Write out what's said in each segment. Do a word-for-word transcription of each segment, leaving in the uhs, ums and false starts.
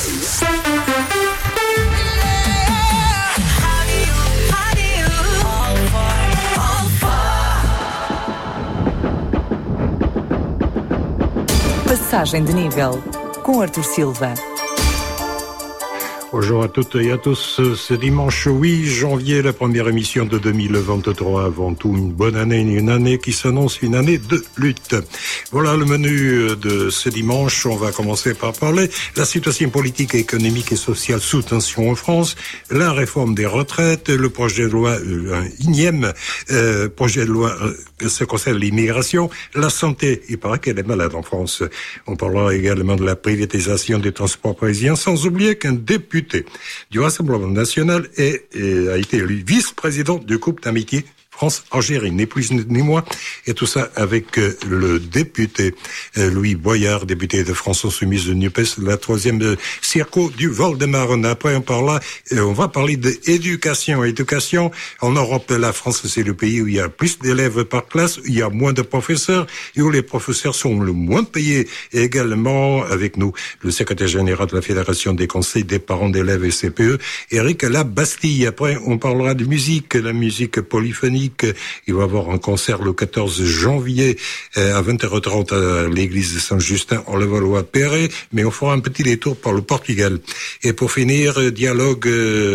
Passagem de nível, com Arthur Silva. Bonjour à toutes et à tous. Ce dimanche huit janvier, la première émission de deux mille vingt-trois. Avant tout, une bonne année, une année qui s'annonce une année de lutte. Voilà le menu de ce dimanche. On va commencer par parler de la situation politique, économique et sociale sous tension en France, la réforme des retraites, le projet de loi, un énième euh, projet de loi euh, ce concerne l'immigration, la santé. Il paraît qu'elle est malade en France. On parlera également de la privatisation des transports parisiens, sans oublier qu'un député du Rassemblement national et, et a été élu vice-président du couple d'amitié France-Algérie, ni plus ni moins, et tout ça avec euh, le député euh, Louis Boyard, député de France Insoumise de NUPES, la troisième euh, circo du Val-de-Marne. Après, on parle, euh, on va parler d'éducation. Éducation, en Europe, la France, c'est le pays où il y a plus d'élèves par classe, où il y a moins de professeurs, et où les professeurs sont le moins payés. Et également, avec nous, le secrétaire général de la Fédération des conseils des parents d'élèves et C P E, Éric Labastille. Après, on parlera de musique, la musique polyphonique. Il va y avoir un concert le quatorze janvier à vingt heures trente à l'église de Saint-Justin en Levallois-Perret, mais on fera un petit détour par le Portugal. Et pour finir, dialogue,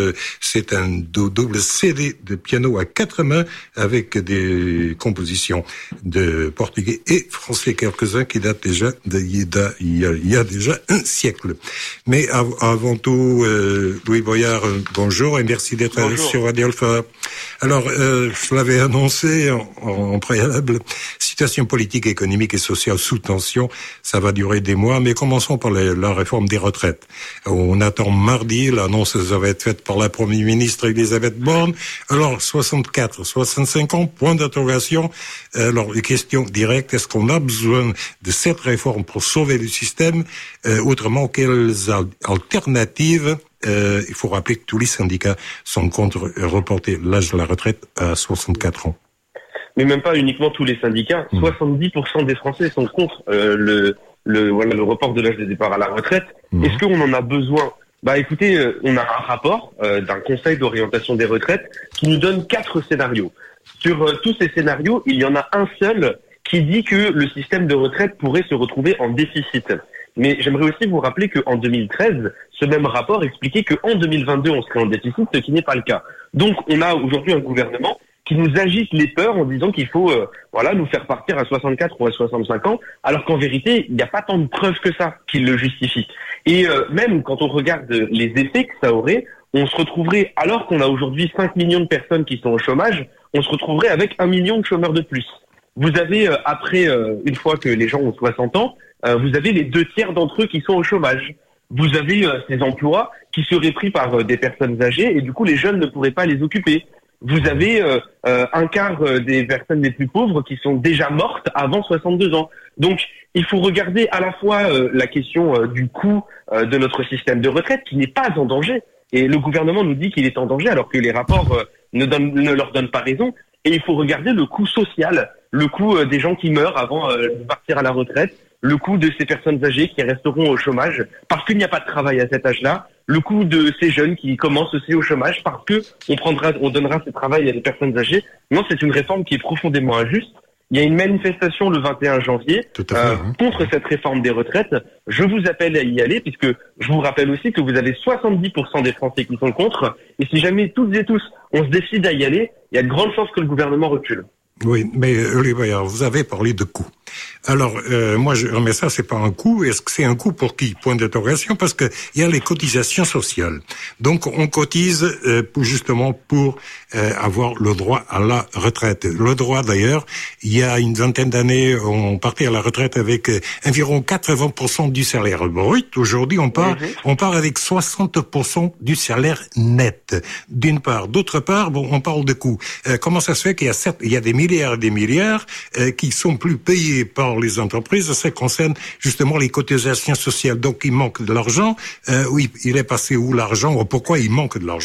c'est un double C D de piano à quatre mains avec des compositions de portugais et français, quelques-uns qui datent déjà de, il y a, il y a déjà un siècle. Mais av- avant tout, euh, Louis Boyard, bonjour et merci d'être bonjour. Sur Radio Alpha. Alors, euh, je l'avais annoncé en, en préalable, situation politique, économique et sociale sous tension, ça va durer des mois, mais commençons par la, la réforme des retraites. On attend mardi, l'annonce va être faite par la Première ministre Elisabeth Borne. Alors, soixante-quatre, soixante-cinq ans, point d'interrogation. Alors, les questions directes, est-ce qu'on a besoin de cette réforme pour sauver le système? euh, Autrement, quelles alternatives? Euh, il faut rappeler que tous les syndicats sont contre reporter l'âge de la retraite à soixante-quatre ans. Mais même pas uniquement tous les syndicats. Mmh. soixante-dix pour cent des Français sont contre euh, le, le, voilà, le report de l'âge de départ à la retraite. Mmh. Est-ce qu'on en a besoin? Bah écoutez, euh, on a un rapport euh, d'un conseil d'orientation des retraites qui nous donne quatre scénarios. Sur euh, tous ces scénarios, il y en a un seul qui dit que le système de retraite pourrait se retrouver en déficit. Mais j'aimerais aussi vous rappeler qu'en deux mille treize, ce même rapport expliquait qu'en deux mille vingt-deux, on serait en déficit, ce qui n'est pas le cas. Donc, on a aujourd'hui un gouvernement qui nous agite les peurs en disant qu'il faut euh, voilà, nous faire partir à soixante-quatre ou à soixante-cinq ans, alors qu'en vérité, il n'y a pas tant de preuves que ça qui le justifient. Et euh, même quand on regarde les effets que ça aurait, on se retrouverait, alors qu'on a aujourd'hui cinq millions de personnes qui sont au chômage, on se retrouverait avec un million de chômeurs de plus. Vous avez, euh, après, euh, une fois que les gens ont soixante ans, Euh, vous avez les deux tiers d'entre eux qui sont au chômage. Vous avez euh, ces emplois qui seraient pris par euh, des personnes âgées et du coup les jeunes ne pourraient pas les occuper. Vous avez euh, euh, un quart euh, des personnes les plus pauvres qui sont déjà mortes avant soixante-deux ans. Donc il faut regarder à la fois euh, la question euh, du coût euh, de notre système de retraite qui n'est pas en danger. Et le gouvernement nous dit qu'il est en danger alors que les rapports euh, ne, donnent, ne leur donnent pas raison. Et il faut regarder le coût social, le coût euh, des gens qui meurent avant euh, de partir à la retraite, le coût de ces personnes âgées qui resteront au chômage parce qu'il n'y a pas de travail à cet âge-là, le coût de ces jeunes qui commencent aussi au chômage parce que on prendra, on donnera ce travail à des personnes âgées. Non, c'est une réforme qui est profondément injuste. Il y a une manifestation le vingt et un janvier fait, euh, hein. contre cette réforme des retraites. Je vous appelle à y aller puisque je vous rappelle aussi que vous avez soixante-dix pour cent des Français qui sont contre. Et si jamais toutes et tous on se décide à y aller, il y a de grandes chances que le gouvernement recule. Oui, mais Olivier, vous avez parlé de coût. Alors, euh, moi, je remets ça, c'est pas un coût. Est-ce que c'est un coût pour qui? Point d'interrogation, parce que il y a les cotisations sociales. Donc, on cotise euh, pour, justement pour euh, avoir le droit à la retraite. Le droit, d'ailleurs, il y a une vingtaine d'années, on partait à la retraite avec euh, environ quatre-vingts pour cent du salaire brut. Aujourd'hui, on part, mmh. on part avec soixante pour cent du salaire net. D'une part. D'autre part, bon, on parle de coûts. Euh, comment ça se fait qu'il y a certes, il y a des milliards et des milliards euh, qui sont plus payés par les entreprises? Ça concerne justement les cotisations sociales. Donc, il manque de l'argent. Euh, oui, il est passé où l'argent? Ou pourquoi il manque de l'argent?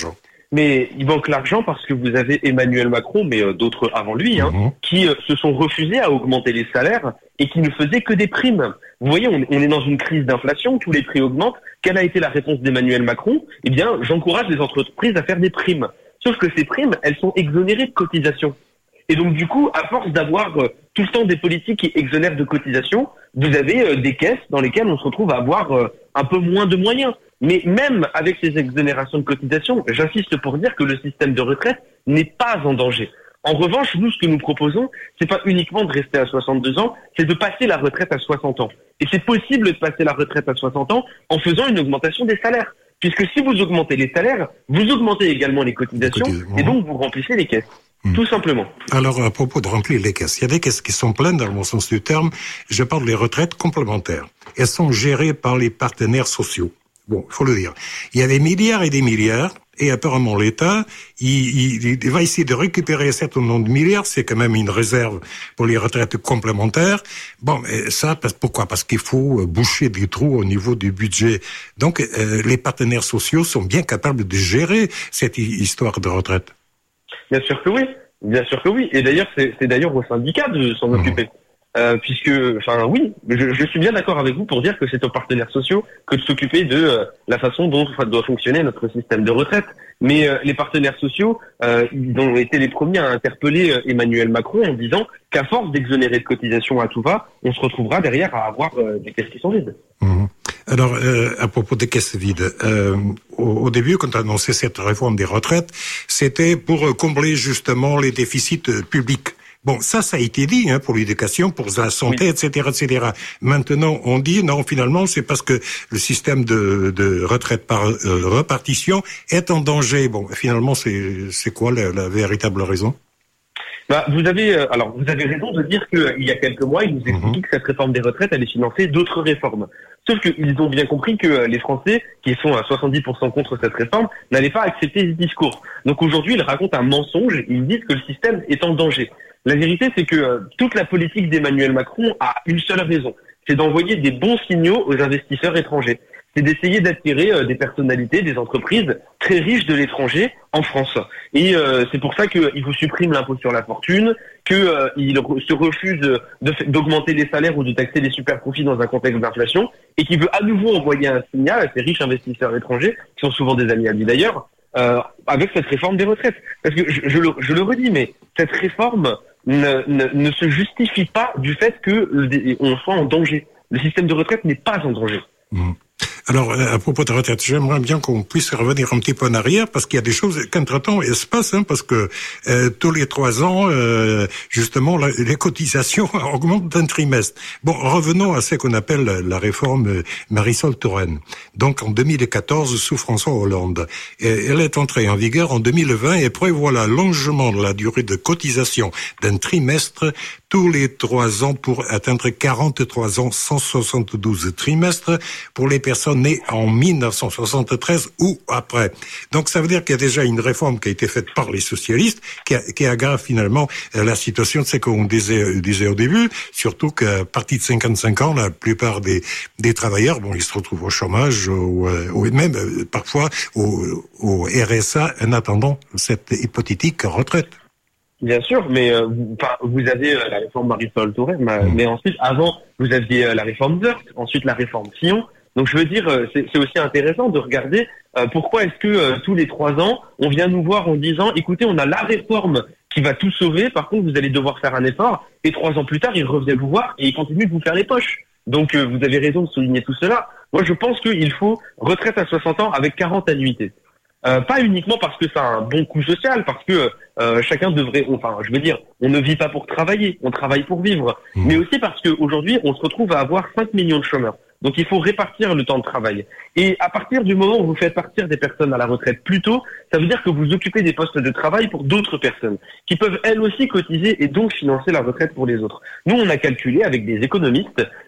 mais il manque l'argent parce que vous avez Emmanuel Macron, mais euh, d'autres avant lui, hein, mmh. qui euh, se sont refusés à augmenter les salaires et qui ne faisaient que des primes. Vous voyez, on, on est dans une crise d'inflation, tous les prix augmentent. Quelle a été la réponse d'Emmanuel Macron? Eh bien, j'encourage les entreprises à faire des primes. Sauf que ces primes, elles sont exonérées de cotisations. Et donc, du coup, à force d'avoir euh, tout le temps des politiques qui exonèrent de cotisations, vous avez euh, des caisses dans lesquelles on se retrouve à avoir euh, un peu moins de moyens. Mais même avec ces exonérations de cotisations, j'insiste pour dire que le système de retraite n'est pas en danger. En revanche, nous, ce que nous proposons, c'est pas uniquement de rester à soixante-deux ans, c'est de passer la retraite à soixante ans. Et c'est possible de passer la retraite à soixante ans en faisant une augmentation des salaires. Puisque si vous augmentez les salaires, vous augmentez également les cotisations, et donc vous remplissez les caisses. Mmh. Tout simplement. Alors, à propos de remplir les caisses, il y a des caisses qui sont pleines, dans le bon sens du terme. Je parle des retraites complémentaires. Elles sont gérées par les partenaires sociaux. Bon, il faut le dire. Il y a des milliards et des milliards, et apparemment l'État, il, il, il va essayer de récupérer un certain nombre de milliards. C'est quand même une réserve pour les retraites complémentaires. Bon, et ça, pourquoi? Parce qu'il faut boucher des trous au niveau du budget. Donc, euh, les partenaires sociaux sont bien capables de gérer cette histoire de retraite. Bien sûr que oui, bien sûr que oui. Et d'ailleurs, c'est, c'est d'ailleurs au syndicat de s'en mmh. occuper. Euh, puisque, enfin oui, je, je suis bien d'accord avec vous pour dire que c'est aux partenaires sociaux que de s'occuper de euh, la façon dont doit fonctionner notre système de retraite. Mais euh, les partenaires sociaux, euh, ils ont été les premiers à interpeller euh, Emmanuel Macron en disant qu'à force d'exonérer de cotisations à tout va, on se retrouvera derrière à avoir euh, des caisses qui sont vides. Mmh. Alors, euh, à propos des caisses vides, euh, au, au début, quand on a annoncé cette réforme des retraites, c'était pour combler justement les déficits publics. Bon, ça, ça a été dit, hein, pour l'éducation, pour la santé, oui. et cetera, et cetera. Maintenant, on dit, non, finalement, c'est parce que le système de, de retraite par euh, repartition est en danger. Bon, finalement, c'est, c'est quoi la, la véritable raison? Bah, vous avez, euh, alors, vous avez raison de dire qu'il y a quelques mois, ils nous expliquaient mmh. que cette réforme des retraites allait financer d'autres réformes. Sauf qu'ils ont bien compris que les Français, qui sont à soixante-dix pour cent contre cette réforme, n'allaient pas accepter ce discours. Donc aujourd'hui, ils racontent un mensonge, ils disent que le système est en danger. La vérité, c'est que euh, toute la politique d'Emmanuel Macron a une seule raison, c'est d'envoyer des bons signaux aux investisseurs étrangers. C'est d'essayer d'attirer euh, des personnalités, des entreprises très riches de l'étranger en France. Et euh, c'est pour ça qu'il vous supprime l'impôt sur la fortune, qu'il euh, re- se refuse de, d'augmenter les salaires ou de taxer les super profits dans un contexte d'inflation, et qu'il veut à nouveau envoyer un signal à ces riches investisseurs étrangers, qui sont souvent des amis à lui d'ailleurs, euh, avec cette réforme des retraites. Parce que je, je, le, je le redis, mais cette réforme ne, ne, ne se justifie pas du fait qu'on soit en danger. Le système de retraite n'est pas en danger. Mmh. Alors, à propos de retraite, j'aimerais bien qu'on puisse revenir un petit peu en arrière, parce qu'il y a des choses qu'entre-temps, elles se passent, hein, parce que euh, tous les trois ans, euh, justement, la, les cotisations augmentent d'un trimestre. Bon, revenons à ce qu'on appelle la réforme Marisol Touraine. Donc, en deux mille quatorze, sous François Hollande. Et elle est entrée en vigueur en deux mille vingt et prévoit l'allongement de la durée de cotisation d'un trimestre tous les trois ans pour atteindre quarante-trois ans, cent soixante-douze trimestres pour les personnes nées en mille neuf cent soixante-treize ou après. Donc ça veut dire qu'il y a déjà une réforme qui a été faite par les socialistes qui, a, qui aggrave finalement la situation de ce qu'on disait, disait au début, surtout qu'à partir de cinquante-cinq ans, la plupart des, des travailleurs, bon, ils se retrouvent au chômage ou, ou même parfois au, au R S A en attendant cette hypothétique retraite. Bien sûr, mais euh, vous, vous avez euh, la réforme Marisol Touraine, mmh. mais ensuite, avant, vous aviez euh, la réforme Woerth, ensuite la réforme Fillon. Donc je veux dire, euh, c'est, c'est aussi intéressant de regarder euh, pourquoi est-ce que euh, tous les trois ans, on vient nous voir en disant, écoutez, on a la réforme qui va tout sauver, par contre, vous allez devoir faire un effort, et trois ans plus tard, ils reviennent vous voir et ils continuent de vous faire les poches. Donc euh, vous avez raison de souligner tout cela. Moi, je pense qu'il faut retraite à soixante ans avec quarante annuités. Euh, pas uniquement parce que ça a un bon coût social, parce que euh, chacun devrait, enfin, je veux dire, on ne vit pas pour travailler, on travaille pour vivre, mmh. mais aussi parce qu'aujourd'hui, on se retrouve à avoir cinq millions de chômeurs. Donc il faut répartir le temps de travail. Et à partir du moment où vous faites partir des personnes à la retraite plus tôt, ça veut dire que vous occupez des postes de travail pour d'autres personnes, qui peuvent elles aussi cotiser et donc financer la retraite pour les autres. Nous, on a calculé avec des économistes,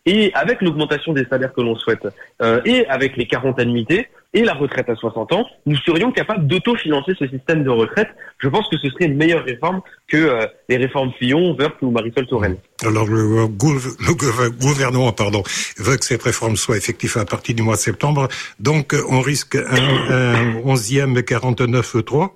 et avec l'augmentation des salaires que l'on souhaite, euh, et avec les quarante annuités, et la retraite à soixante ans, nous serions capables d'autofinancer ce système de retraite. Je pense que ce serait une meilleure réforme que euh, les réformes Fillon, Woerth ou Marisol Touraine. Alors le, gouv- le gouvernement pardon, veut que cette réforme soit effective à partir du mois de septembre, donc on risque un, un onzième quarante-neuf trois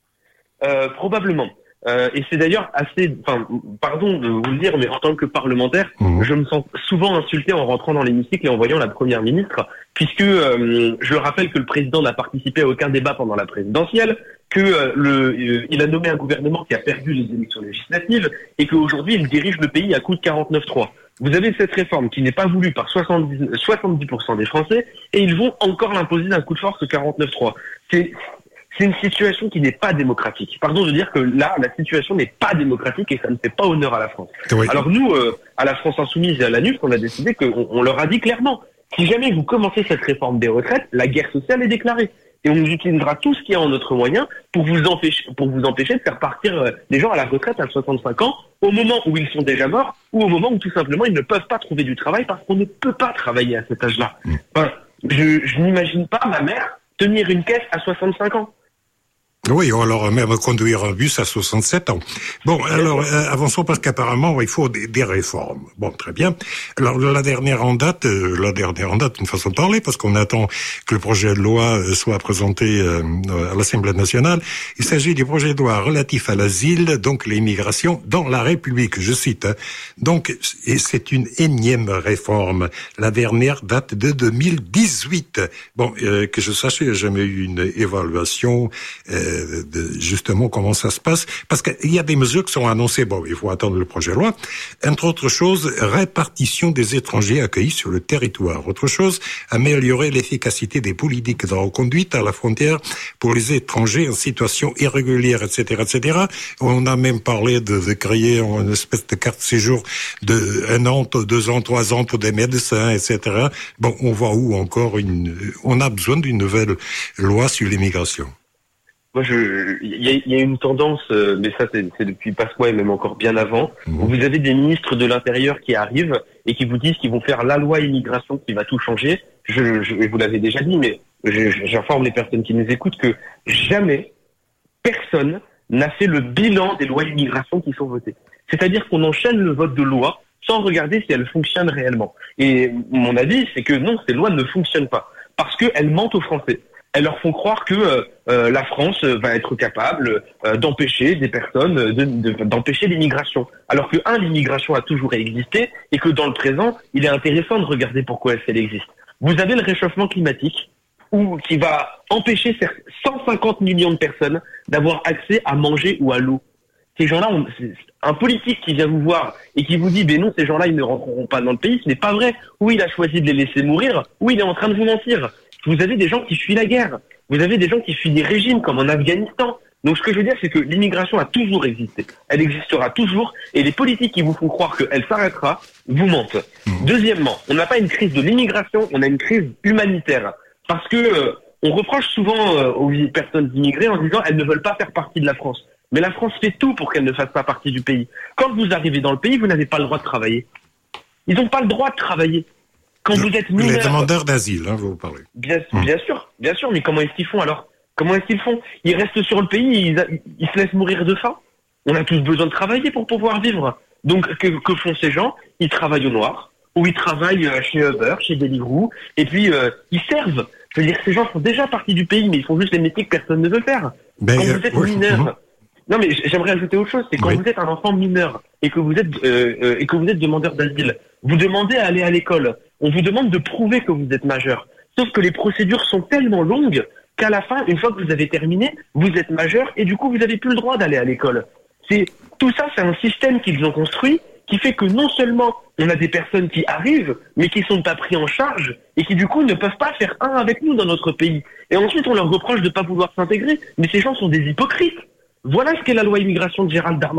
euh, Probablement. Euh, et c'est d'ailleurs assez, enfin, pardon de vous le dire, mais en tant que parlementaire, mmh. je me sens souvent insulté en rentrant dans l'hémicycle et en voyant la première ministre, puisque euh, je rappelle que le président n'a participé à aucun débat pendant la présidentielle, que euh, le, euh, il a nommé un gouvernement qui a perdu les élections législatives et qu'aujourd'hui il dirige le pays à coup de quarante-neuf trois. Vous avez cette réforme qui n'est pas voulue par soixante-dix, soixante-dix pour cent des Français et ils vont encore l'imposer d'un coup de force au quarante-neuf trois. C'est C'est une situation qui n'est pas démocratique. Pardon de dire que là, la situation n'est pas démocratique et ça ne fait pas honneur à la France. Oui. Alors nous, euh, à la France Insoumise et à la N U F, on a décidé qu'on on leur a dit clairement, si jamais vous commencez cette réforme des retraites, la guerre sociale est déclarée. Et on utilisera tout ce qui est en notre moyen pour vous empêcher, pour vous empêcher de faire partir les gens à la retraite à soixante-cinq ans, au moment où ils sont déjà morts, ou au moment où tout simplement ils ne peuvent pas trouver du travail parce qu'on ne peut pas travailler à cet âge-là. Enfin, je, je n'imagine pas ma mère tenir une caisse à soixante-cinq ans. Oui, ou alors même conduire un bus à soixante-sept ans. Bon, alors euh, avançons parce qu'apparemment il faut des, des réformes. Bon, très bien. Alors la dernière en date, euh, la dernière en date, une façon de parler, parce qu'on attend que le projet de loi soit présenté euh, à l'Assemblée nationale. Il s'agit du projet de loi relatif à l'asile, donc l'immigration dans la République. Je cite. Hein. Donc, et c'est une énième réforme. La dernière date de deux mille dix-huit. Bon, euh, que je sache, il n'y a jamais eu une évaluation. Euh, De justement comment ça se passe, parce qu'il y a des mesures qui sont annoncées. Bon, il faut attendre le projet de loi. Entre autres choses, répartition des étrangers accueillis sur le territoire. Autre chose, améliorer l'efficacité des politiques de reconduite à la frontière pour les étrangers en situation irrégulière, et cetera, et cetera. On a même parlé de, de créer une espèce de carte de séjour de un an, deux ans, trois ans pour des médecins, et cetera. Bon, on voit où encore une, on a besoin d'une nouvelle loi sur l'immigration. Moi, je, il y a, y a une tendance, euh, mais ça c'est, c'est depuis Pasqua et même encore bien avant, mmh. où vous avez des ministres de l'Intérieur qui arrivent et qui vous disent qu'ils vont faire la loi immigration qui va tout changer. Je, je vous l'avez déjà dit, mais je, j'informe les personnes qui nous écoutent que jamais personne n'a fait le bilan des lois immigration qui sont votées. C'est-à-dire qu'on enchaîne le vote de loi sans regarder si elles fonctionnent réellement. Et mon avis, c'est que non, ces lois ne fonctionnent pas parce qu'elles mentent aux Français. Elles leur font croire que euh, la France va être capable euh, d'empêcher des personnes, de, de, d'empêcher l'immigration. Alors que, un, l'immigration a toujours existé et que dans le présent, il est intéressant de regarder pourquoi elle existe. Vous avez le réchauffement climatique où, qui va empêcher cent cinquante millions de personnes d'avoir accès à manger ou à l'eau. Ces gens-là, on, un politique qui vient vous voir et qui vous dit « ben non, ces gens-là, ils ne rentreront pas dans le pays », ce n'est pas vrai. Ou il a choisi de les laisser mourir, ou il est en train de vous mentir. Vous avez des gens qui fuient la guerre. Vous avez des gens qui fuient des régimes, comme en Afghanistan. Donc ce que je veux dire, c'est que l'immigration a toujours existé. Elle existera toujours. Et les politiques qui vous font croire qu'elle s'arrêtera, vous mentent. Mmh. Deuxièmement, on n'a pas une crise de l'immigration, on a une crise humanitaire. Parce que euh, on reproche souvent euh, aux personnes immigrées en disant elles ne veulent pas faire partie de la France. Mais la France fait tout pour qu'elles ne fassent pas partie du pays. Quand vous arrivez dans le pays, vous n'avez pas le droit de travailler. Ils n'ont pas le droit de travailler. Quand vous êtes mineur, les demandeurs d'asile, hein, vous parlez. Bien, bien sûr, bien sûr, mais comment est-ce qu'ils font alors? Comment est-ce qu'ils font? Ils restent sur le pays, ils, ils se laissent mourir de faim. On a tous besoin de travailler pour pouvoir vivre. Donc, que, que font ces gens? Ils travaillent au noir, ou ils travaillent chez Uber, chez Deliveroo, et puis euh, ils servent. Je veux dire, ces gens font déjà partie du pays, mais ils font juste les métiers que personne ne veut faire. Ben, quand vous êtes oui, mineur, mmh. non mais j'aimerais ajouter autre chose, c'est quand oui. vous êtes un enfant mineur et que vous êtes euh, euh, et que vous êtes demandeur d'asile, vous demandez à aller à l'école. On vous demande de prouver que vous êtes majeur. Sauf que les procédures sont tellement longues qu'à la fin, une fois que vous avez terminé, vous êtes majeur et du coup, vous n'avez plus le droit d'aller à l'école. C'est tout ça, c'est un système qu'ils ont construit qui fait que non seulement on a des personnes qui arrivent, mais qui sont pas pris en charge et qui du coup ne peuvent pas faire un avec nous dans notre pays. Et ensuite, on leur reproche de pas vouloir s'intégrer. Mais ces gens sont des hypocrites. Voilà ce qu'est la loi immigration de Gérald Darmanin.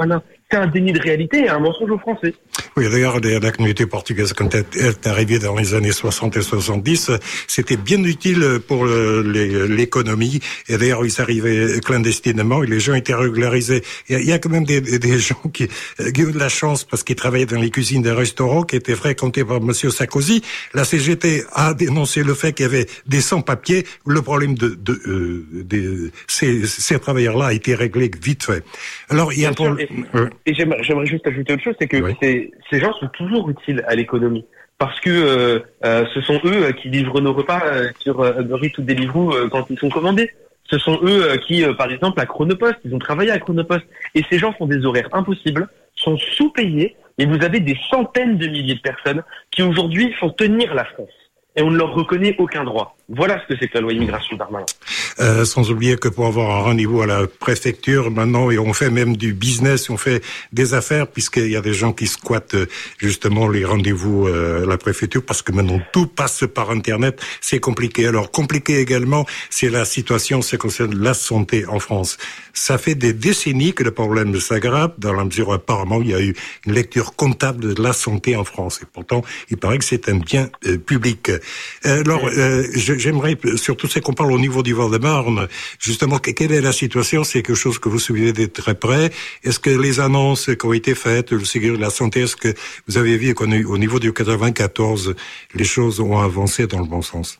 c'est un déni de réalité et un mensonge aux Français. Oui, d'ailleurs, la communauté portugaise, quand elle est arrivée dans les années soixante et soixante-dix, c'était bien utile pour le, les, l'économie. Et d'ailleurs, ils arrivaient clandestinement et les gens étaient régularisés. Il y a quand même des, des gens qui, qui ont eu de la chance parce qu'ils travaillaient dans les cuisines des restaurants qui étaient fréquentés par Monsieur Sarkozy. La C G T a dénoncé le fait qu'il y avait des sans-papiers. Le problème de, de, euh, de ces, ces travailleurs-là a été réglé vite fait. Alors, il y a pour... Et, euh... et j'aimerais, j'aimerais juste ajouter autre chose, c'est que oui. c'est, ces gens sont toujours utiles à l'économie. Parce que euh, euh, ce sont eux qui livrent nos repas euh, sur euh, Uber Eats ou Deliveroo euh, quand ils sont commandés. Ce sont eux euh, qui, euh, par exemple, à Chronopost, ils ont travaillé à Chronopost. Et ces gens font des horaires impossibles, sont sous-payés, et vous avez des centaines de milliers de personnes qui aujourd'hui font tenir la France. Et on ne leur reconnaît aucun droit. Voilà ce que c'est que la loi immigration Darmanin. Euh, sans oublier que pour avoir un rendez-vous à la préfecture, maintenant, et on fait même du business, on fait des affaires, puisqu'il y a des gens qui squattent justement les rendez-vous euh, à la préfecture, parce que maintenant tout passe par Internet, c'est compliqué. Alors compliqué également, c'est la situation, c'est concerne la santé en France. Ça fait des décennies que le problème s'aggrave, dans la mesure où apparemment il y a eu une lecture comptable de la santé en France. Et pourtant, il paraît que c'est un bien euh, public. Euh, alors, euh, j'aimerais, surtout c'est qu'on parle au niveau du Val-de-Marne, justement, quelle est la situation? C'est quelque chose que vous suivez de très près. Est-ce que les annonces qui ont été faites, le Ségur de la santé, est-ce que vous avez vu qu'au niveau du quatre-vingt-quatorze, les choses ont avancé dans le bon sens?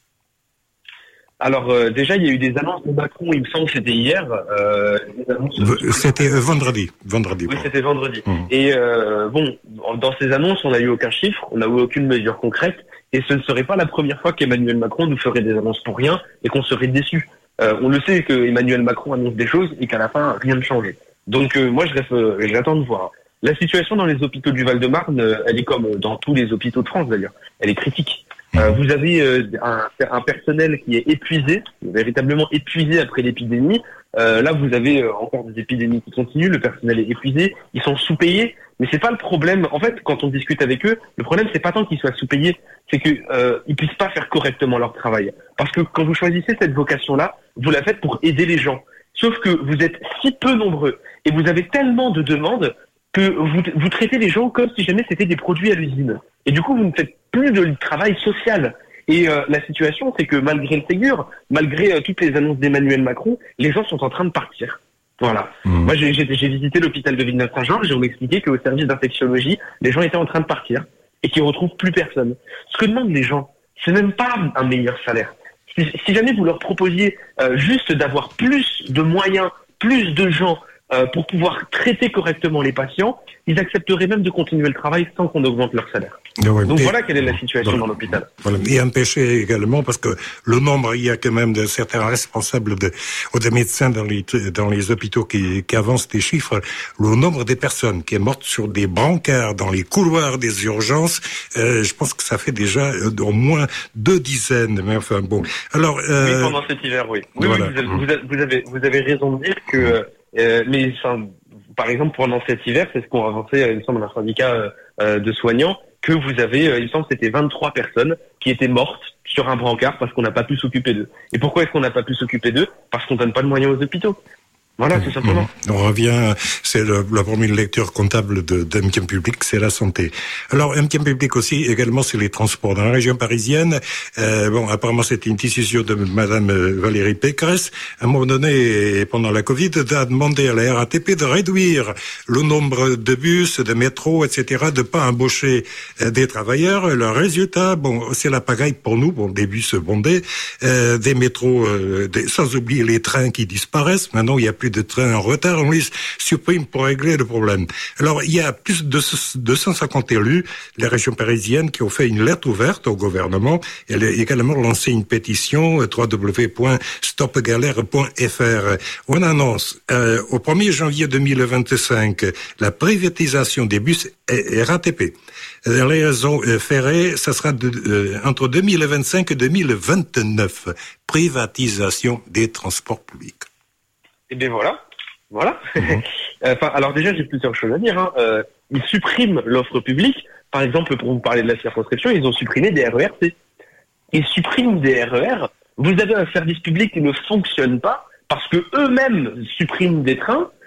Alors euh, déjà, il y a eu des annonces de Macron, il me semble que c'était hier. Euh, c'était euh, vendredi. vendredi. Oui, c'était vendredi. Mmh. Et euh, bon, dans ces annonces, on n'a eu aucun chiffre, on n'a eu aucune mesure concrète, et ce ne serait pas la première fois qu'Emmanuel Macron nous ferait des annonces pour rien et qu'on serait déçus. Euh, on le sait que Emmanuel Macron annonce des choses et qu'à la fin, rien ne change. Donc euh, moi, je reste, euh, j'attends de voir. La situation dans les hôpitaux du Val-de-Marne, euh, elle est comme dans tous les hôpitaux de France d'ailleurs, elle est critique. Euh, vous avez euh, un, un personnel qui est épuisé, véritablement épuisé après l'épidémie. Euh, là, vous avez euh, encore des épidémies qui continuent, le personnel est épuisé, ils sont sous-payés, mais c'est pas le problème. En fait, quand on discute avec eux, le problème c'est pas tant qu'ils soient sous-payés, c'est que euh, ils puissent pas faire correctement leur travail. Parce que quand vous choisissez cette vocation-là, vous la faites pour aider les gens. Sauf que vous êtes si peu nombreux et vous avez tellement de demandes que vous, vous traitez les gens comme si jamais c'était des produits à l'usine. Et du coup, vous ne faites plus de travail social. Et euh, la situation, c'est que malgré le Ségur, malgré euh, toutes les annonces d'Emmanuel Macron, les gens sont en train de partir. Voilà. Mmh. Moi, j'ai, j'ai, j'ai visité l'hôpital de Villeneuve-Saint-Georges et on m'expliquait qu'au service d'infectiologie, les gens étaient en train de partir et qu'ils ne retrouvent plus personne. Ce que demandent les gens, c'est même pas un meilleur salaire. Si, si jamais vous leur proposiez euh, juste d'avoir plus de moyens, plus de gens euh, pour pouvoir traiter correctement les patients, ils accepteraient même de continuer le travail sans qu'on augmente leur salaire. Ouais, Donc et, voilà quelle est la situation dans, dans l'hôpital. Voilà. Et empêcher également, parce que le nombre, il y a quand même de certains responsables de, ou des médecins dans les, dans les hôpitaux qui, qui avancent des chiffres, le nombre des personnes qui est mortes sur des brancards dans les couloirs des urgences, euh, je pense que ça fait déjà euh, au moins deux dizaines. Mais enfin bon. Alors. Euh, oui, pendant cet hiver, oui. Oui, voilà. oui vous, avez, vous avez, vous avez raison de dire que, euh, mais enfin, par exemple, pendant cet hiver, c'est ce qu'ont avancé, il me semble, un syndicat euh, de soignants, que vous avez, euh, il me semble que c'était vingt-trois personnes qui étaient mortes sur un brancard parce qu'on n'a pas pu s'occuper d'eux. Et pourquoi est-ce qu'on n'a pas pu s'occuper d'eux? Parce qu'on donne pas de moyens aux hôpitaux. Voilà, tout simplement. On revient, c'est le, la première lecture comptable de, de M Q M Public, c'est la santé. Alors, M Q M Public aussi, également, c'est les transports. Dans la région parisienne, euh, bon, apparemment, c'était une décision de Madame Valérie Pécresse. À un moment donné, pendant la Covid, a demandé à la R A T P de réduire le nombre de bus, de métros, et cetera, de pas embaucher euh, des travailleurs. Le résultat, bon, c'est la pagaille pour nous, bon, des bus bondés, euh, des métros, euh, des, sans oublier les trains qui disparaissent. Maintenant, il y a plus de trains en retard, on les supprime pour régler le problème. Alors, il y a plus de deux cent cinquante élus, les régions parisiennes, qui ont fait une lettre ouverte au gouvernement. Elle a également lancé une pétition, w w w point stop galère point f r. On annonce euh, au premier janvier deux mille vingt-cinq la privatisation des bus R A T P. Les réseaux ferrés, ça sera de, euh, entre deux mille vingt-cinq et deux mille vingt-neuf. Privatisation des transports publics. Et bien voilà, voilà. Mmh. enfin, alors déjà, j'ai plusieurs choses à dire. Hein. Euh, ils suppriment l'offre publique. Par exemple, pour vous parler de la circonscription, ils ont supprimé des R E R C. Ils suppriment des R E R. Vous avez un service public qui ne fonctionne pas parce que eux-mêmes suppriment des trains.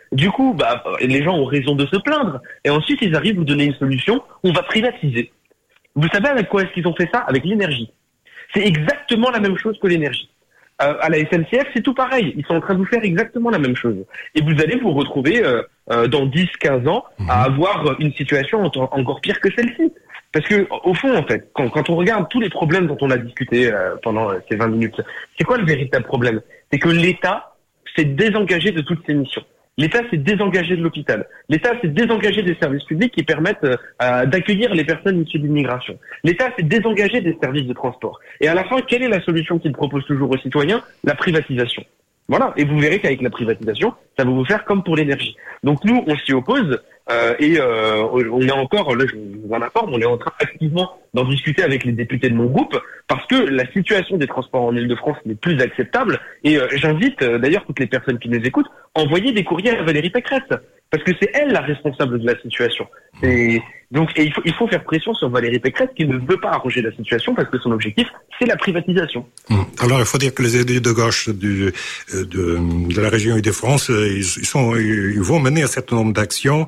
Du coup, bah, les gens ont raison de se plaindre. Et ensuite, ils arrivent à vous donner une solution. On va privatiser. Vous savez avec quoi est-ce qu'ils ont fait ça? Avec l'énergie. C'est exactement la même chose que l'énergie. Euh, à la S N C F, c'est tout pareil. Ils sont en train de vous faire exactement la même chose. Et vous allez vous retrouver euh, euh, dans dix, quinze ans à avoir une situation encore pire que celle-ci. Parce que, au fond, en fait, quand, quand on regarde tous les problèmes dont on a discuté euh, pendant ces vingt minutes, c'est quoi le véritable problème? C'est que l'État s'est désengagé de toutes ses missions. L'État s'est désengagé de l'hôpital. L'État s'est désengagé des services publics qui permettent euh, d'accueillir les personnes issues de l'immigration. L'État s'est désengagé des services de transport. Et à la fin, quelle est la solution qu'il propose toujours aux citoyens? La privatisation. Voilà. Et vous verrez qu'avec la privatisation, ça va vous faire comme pour l'énergie. Donc nous, on s'y oppose. Euh, et euh, on est encore, là je vous en informe, on est en train activement d'en discuter avec les députés de mon groupe parce que la situation des transports en Île-de-France n'est plus acceptable et euh, j'invite euh, d'ailleurs toutes les personnes qui nous écoutent à envoyer des courriers à Valérie Pécresse parce que c'est elle la responsable de la situation. Et donc et il faut il faut faire pression sur Valérie Pécresse qui ne veut pas arranger la situation parce que son objectif c'est la privatisation. Alors il faut dire que les élus de gauche du, de, de la région Île-de-France ils, ils sont ils vont mener un certain nombre d'actions.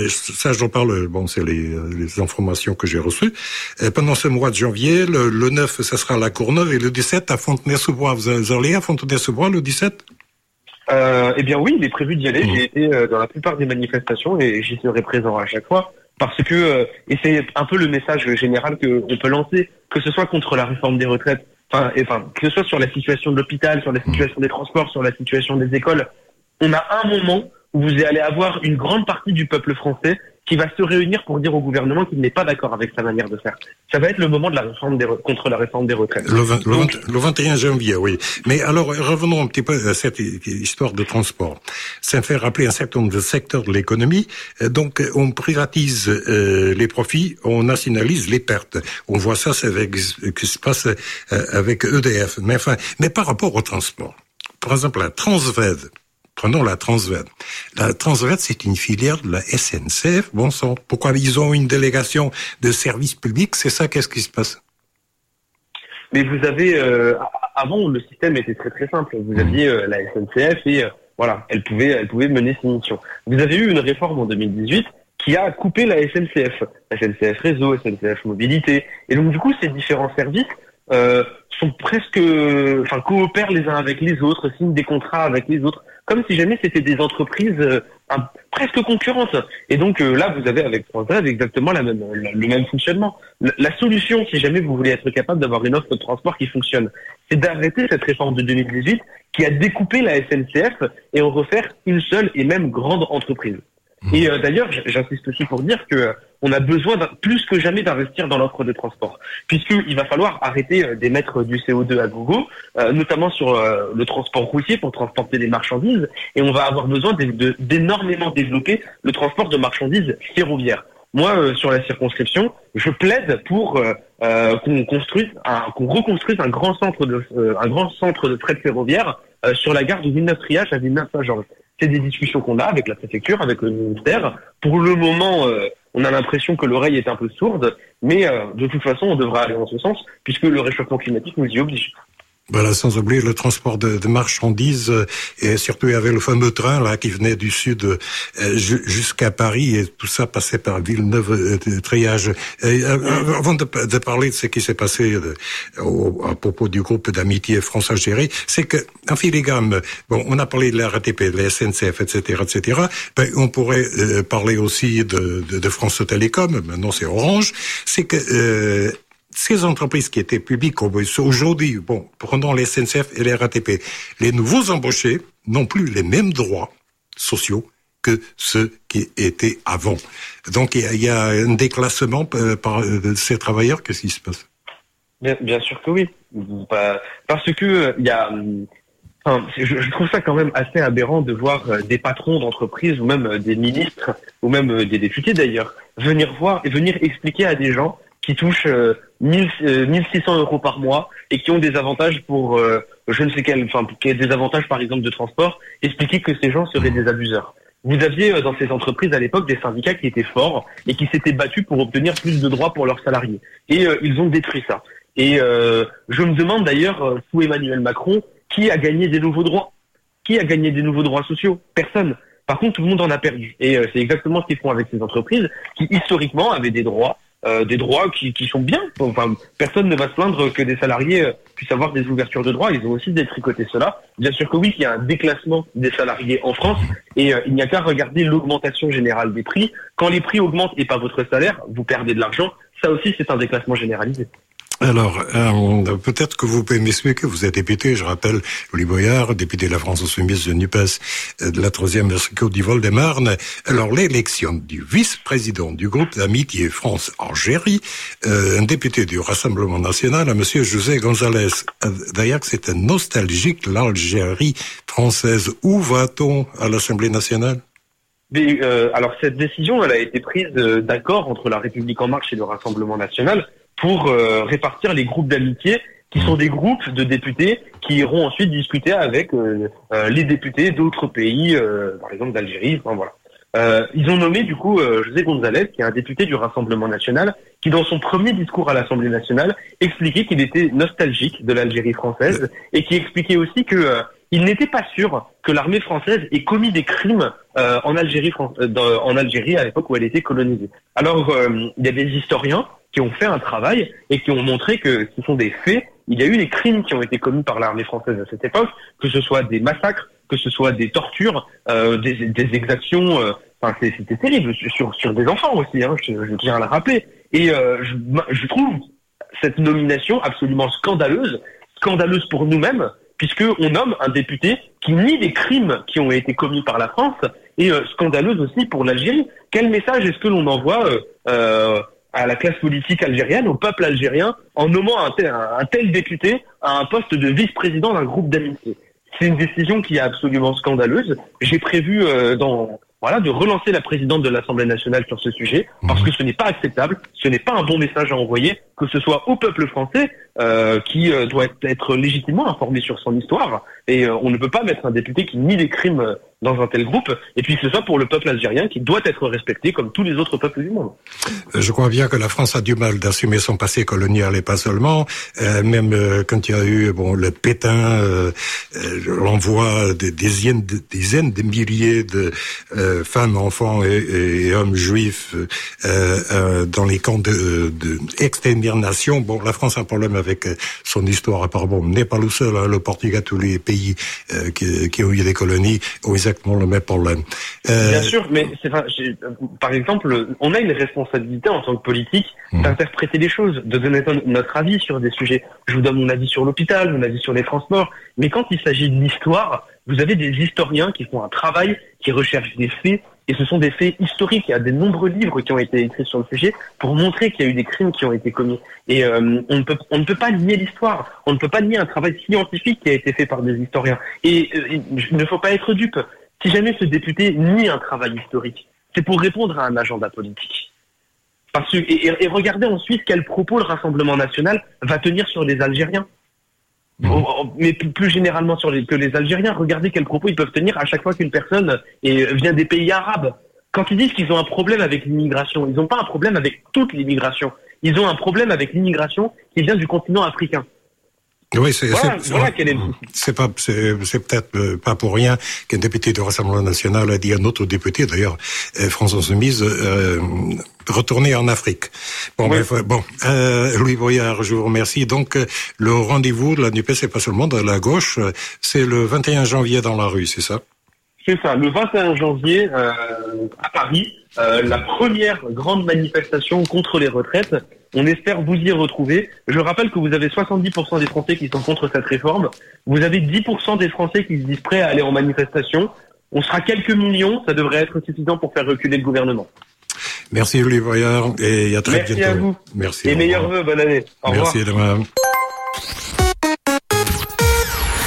Ça j'en parle, bon c'est les, les informations que j'ai reçues. Pendant ce mois de janvier, le, le neuf ça sera à La Courneuve et le dix-sept à Fontenay-sous-Bois. Vous allez à Fontenay-sous-Bois le dix-sept? Euh, eh bien oui, il est prévu d'y aller. Mmh. J'ai été euh, dans la plupart des manifestations et j'y serai présent à chaque fois parce que euh, et c'est un peu le message général que on peut lancer, que ce soit contre la réforme des retraites, enfin, et, enfin que ce soit sur la situation de l'hôpital, sur la situation des transports, sur la situation des écoles. On a un moment où vous allez avoir une grande partie du peuple français qui va se réunir pour dire au gouvernement qu'il n'est pas d'accord avec sa manière de faire. Ça va être le moment de la réforme des re... contre la réforme des retraites. Le, vingt, le, vingt, le vingt et un janvier, oui. Mais alors, revenons un petit peu à cette histoire de transport. Ça me fait rappeler un certain nombre de secteurs de l'économie. Donc, on privatise euh, les profits, on nationalise les pertes. On voit ça, c'est avec ce qui se passe euh, avec E D F. Mais enfin, mais par rapport au transport, par exemple, la Transved, prenons la Transved. La Transved, c'est une filière de la S N C F. Bon sang, pourquoi ils ont une délégation de service public? C'est ça, qu'est-ce qui se passe? Mais vous avez, euh, avant, le système était très très simple. Vous aviez euh, la S N C F et euh, voilà, elle pouvait, elle pouvait mener ses missions. Vous avez eu une réforme en deux mille dix-huit qui a coupé la S N C F, S N C F Réseau, S N C F Mobilité. Et donc du coup, ces différents services euh, sont presque, enfin, coopèrent les uns avec les autres, signent des contrats avec les autres, comme si jamais c'était des entreprises euh, un, presque concurrentes. Et donc euh, là, vous avez avec Transved exactement la même, la, le même fonctionnement. La, la solution, si jamais vous voulez être capable d'avoir une offre de transport qui fonctionne, c'est d'arrêter cette réforme de deux mille dix-huit qui a découpé la S N C F et en refaire une seule et même grande entreprise. Et euh, d'ailleurs, j'insiste aussi pour dire que euh, on a besoin plus que jamais d'investir dans l'offre de transport, puisqu'il va falloir arrêter euh, d'émettre du C O deux à gogo, euh, notamment sur euh, le transport routier pour transporter des marchandises, et on va avoir besoin de, de, d'énormément développer le transport de marchandises ferroviaires. Moi, euh, sur la circonscription, je plaide pour euh, euh, qu'on construise, un, qu'on reconstruise un grand centre de, euh, un grand centre de fret ferroviaire euh, sur la gare de Villeneuve-Triage à Villeneuve-Saint-Georges. C'est des discussions qu'on a avec la préfecture, avec le ministère. Pour le moment, euh, on a l'impression que l'oreille est un peu sourde, mais euh, de toute façon, on devra aller dans ce sens, puisque le réchauffement climatique nous y oblige. Voilà, sans oublier le transport de, de marchandises, euh, et surtout il y avait le fameux train là qui venait du sud euh, jusqu'à Paris, et tout ça passait par Villeneuve-Triage. Euh, avant de, de parler de ce qui s'est passé euh, au, à propos du groupe d'amitié France-Algérie, c'est que en filigrane, bon, on a parlé de la R A T P, de la S N C F, et cetera, et cetera. Ben, on pourrait euh, parler aussi de, de, de France Télécom. Maintenant, c'est Orange. C'est que euh, ces entreprises qui étaient publiques aujourd'hui, bon, prenons les S N C F et les R A T P, les nouveaux embauchés n'ont plus les mêmes droits sociaux que ceux qui étaient avant. Donc il y, y a un déclassement par de ces travailleurs. Qu'est-ce qui se passe? Bien, bien sûr que oui, parce que il y a. Enfin, je, je trouve ça quand même assez aberrant de voir des patrons d'entreprises ou même des ministres ou même des députés d'ailleurs venir voir et venir expliquer à des gens qui touchent euh, mille six cents euros par mois et qui ont des avantages pour euh, je ne sais quel, enfin qui ont des avantages par exemple de transport, expliquer que ces gens seraient des abuseurs. Vous aviez euh, dans ces entreprises à l'époque des syndicats qui étaient forts et qui s'étaient battus pour obtenir plus de droits pour leurs salariés. Et euh, ils ont détruit ça. Et euh, je me demande d'ailleurs, euh, sous Emmanuel Macron, qui a gagné des nouveaux droits? Qui a gagné des nouveaux droits sociaux? Personne. Par contre, tout le monde en a perdu. Et euh, c'est exactement ce qu'ils font avec ces entreprises qui, historiquement, avaient des droits, euh, des droits qui, qui sont bien. Enfin, personne ne va se plaindre que des salariés euh, puissent avoir des ouvertures de droits. Ils ont aussi détricoté cela. Bien sûr que oui, qu'il y a un déclassement des salariés en France. Et euh, il n'y a qu'à regarder l'augmentation générale des prix. Quand les prix augmentent et pas votre salaire, vous perdez de l'argent. Ça aussi, c'est un déclassement généralisé. Alors, euh, peut-être que vous pouvez m'expliquer, vous êtes député, je rappelle, Louis Boyard, député de la France Insoumise de NUPES, euh, de la troisième circonscription du Val-de-Marne. Alors, l'élection du vice-président du groupe d'amitié France-Algérie, euh, un député du Rassemblement National, à monsieur José González. Euh, D'ailleurs, c'est nostalgique, l'Algérie française. Où va-t-on à l'Assemblée nationale? Mais, euh, alors, cette décision, elle a été prise euh, d'accord entre la République En Marche et le Rassemblement National pour euh, répartir les groupes d'amitié, qui sont des groupes de députés qui iront ensuite discuter avec euh, euh, les députés d'autres pays, euh, par exemple d'Algérie. Enfin, voilà. Euh, ils ont nommé du coup euh, José González, qui est un député du Rassemblement National, qui dans son premier discours à l'Assemblée nationale expliquait qu'il était nostalgique de l'Algérie française et qui expliquait aussi que euh, il n'était pas sûr que l'armée française ait commis des crimes euh, en Algérie, dans, en Algérie à l'époque où elle était colonisée. Alors euh, il y a des historiens qui ont fait un travail et qui ont montré que ce sont des faits. Il y a eu des crimes qui ont été commis par l'armée française à cette époque, que ce soit des massacres, que ce soit des tortures, euh, des, des exactions. Euh, enfin, c'était terrible sur sur des enfants aussi. Hein, je, je tiens à le rappeler. Et euh, je, je trouve cette nomination absolument scandaleuse, scandaleuse pour nous-mêmes, puisque on nomme un député qui nie des crimes qui ont été commis par la France, et euh, scandaleuse aussi pour l'Algérie. Quel message est-ce que l'on envoie euh, euh, à la classe politique algérienne, au peuple algérien, en nommant un tel, un tel député à un poste de vice-président d'un groupe d'amitié? C'est une décision qui est absolument scandaleuse. J'ai prévu euh, dans voilà de relancer la présidente de l'Assemblée nationale sur ce sujet, parce que ce n'est pas acceptable, ce n'est pas un bon message à envoyer, que ce soit au peuple français euh, qui euh, doit être légitimement informé sur son histoire, et euh, on ne peut pas mettre un député qui nie des crimes dans un tel groupe, et puis que ce soit pour le peuple algérien qui doit être respecté comme tous les autres peuples du monde. Je crois bien que la France a du mal d'assumer son passé colonial et pas seulement, euh, même euh, quand il y a eu bon le Pétain, euh, euh, l'envoi des dizaines, des dizaines de milliers de euh, femmes, enfants et, et hommes juifs euh, euh, dans les camps de, de extermination. Bon, la France a un problème avec son histoire, apparemment n'est pas le seul, hein, le Portugal, tous les pays euh, qui, qui ont eu des colonies ont exactement le même problème. Euh... Bien sûr, mais c'est, enfin, par exemple, on a une responsabilité en tant que politique mmh. d'interpréter les choses, de donner notre avis sur des sujets. Je vous donne mon avis sur l'hôpital, mon avis sur les transports, mais quand il s'agit de l'histoire, vous avez des historiens qui font un travail, qui recherchent des faits, et ce sont des faits historiques. Il y a de nombreux livres qui ont été écrits sur le sujet pour montrer qu'il y a eu des crimes qui ont été commis. Et euh, on ne peut, on ne peut pas nier l'histoire. On ne peut pas nier un travail scientifique qui a été fait par des historiens. Et euh, il ne faut pas être dupe. Si jamais ce député nie un travail historique, c'est pour répondre à un agenda politique. Parce que, et, et regardez ensuite quels propos le Rassemblement national va tenir sur les Algériens. Mmh. Mais plus généralement sur les, que les Algériens, regardez quels propos ils peuvent tenir à chaque fois qu'une personne est, vient des pays arabes. Quand ils disent qu'ils ont un problème avec l'immigration, ils n'ont pas un problème avec toute l'immigration. Ils ont un problème avec l'immigration qui vient du continent africain. Oui, c'est voilà, c'est, voilà quel est le... c'est pas c'est, c'est peut-être pas pour rien qu'un député du Rassemblement national a dit à notre député, d'ailleurs France Insoumise, euh, retourner en Afrique. Bon, oui. bref, bon, euh, Louis Boyard, je vous remercie. Donc le rendez-vous de la NUPES, c'est pas seulement de la gauche, c'est le vingt et un janvier dans la rue, c'est ça? C'est ça, le vingt et un janvier euh, à Paris, euh, la première grande manifestation contre les retraites. On espère vous y retrouver. Je rappelle que vous avez soixante-dix pour cent des Français qui sont contre cette réforme. Vous avez dix pour cent des Français qui se disent prêts à aller en manifestation. On sera quelques millions, ça devrait être suffisant pour faire reculer le gouvernement. Merci Louis Boyard et à très Merci bientôt. Merci à vous. Merci. Et meilleurs vœux, bonne année. Au Merci revoir. Merci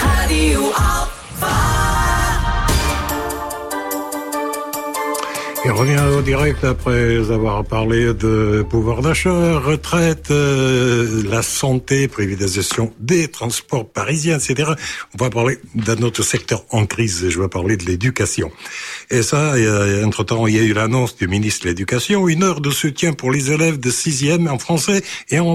demain. revient au direct après avoir parlé de pouvoir d'achat, retraite, euh, la santé, privatisation des transports parisiens, et cetera. On va parler d'un autre secteur en crise, je vais parler de l'éducation. Et ça, euh, entre-temps, il y a eu l'annonce du ministre de l'Éducation, une heure de soutien pour les élèves de sixième en français et en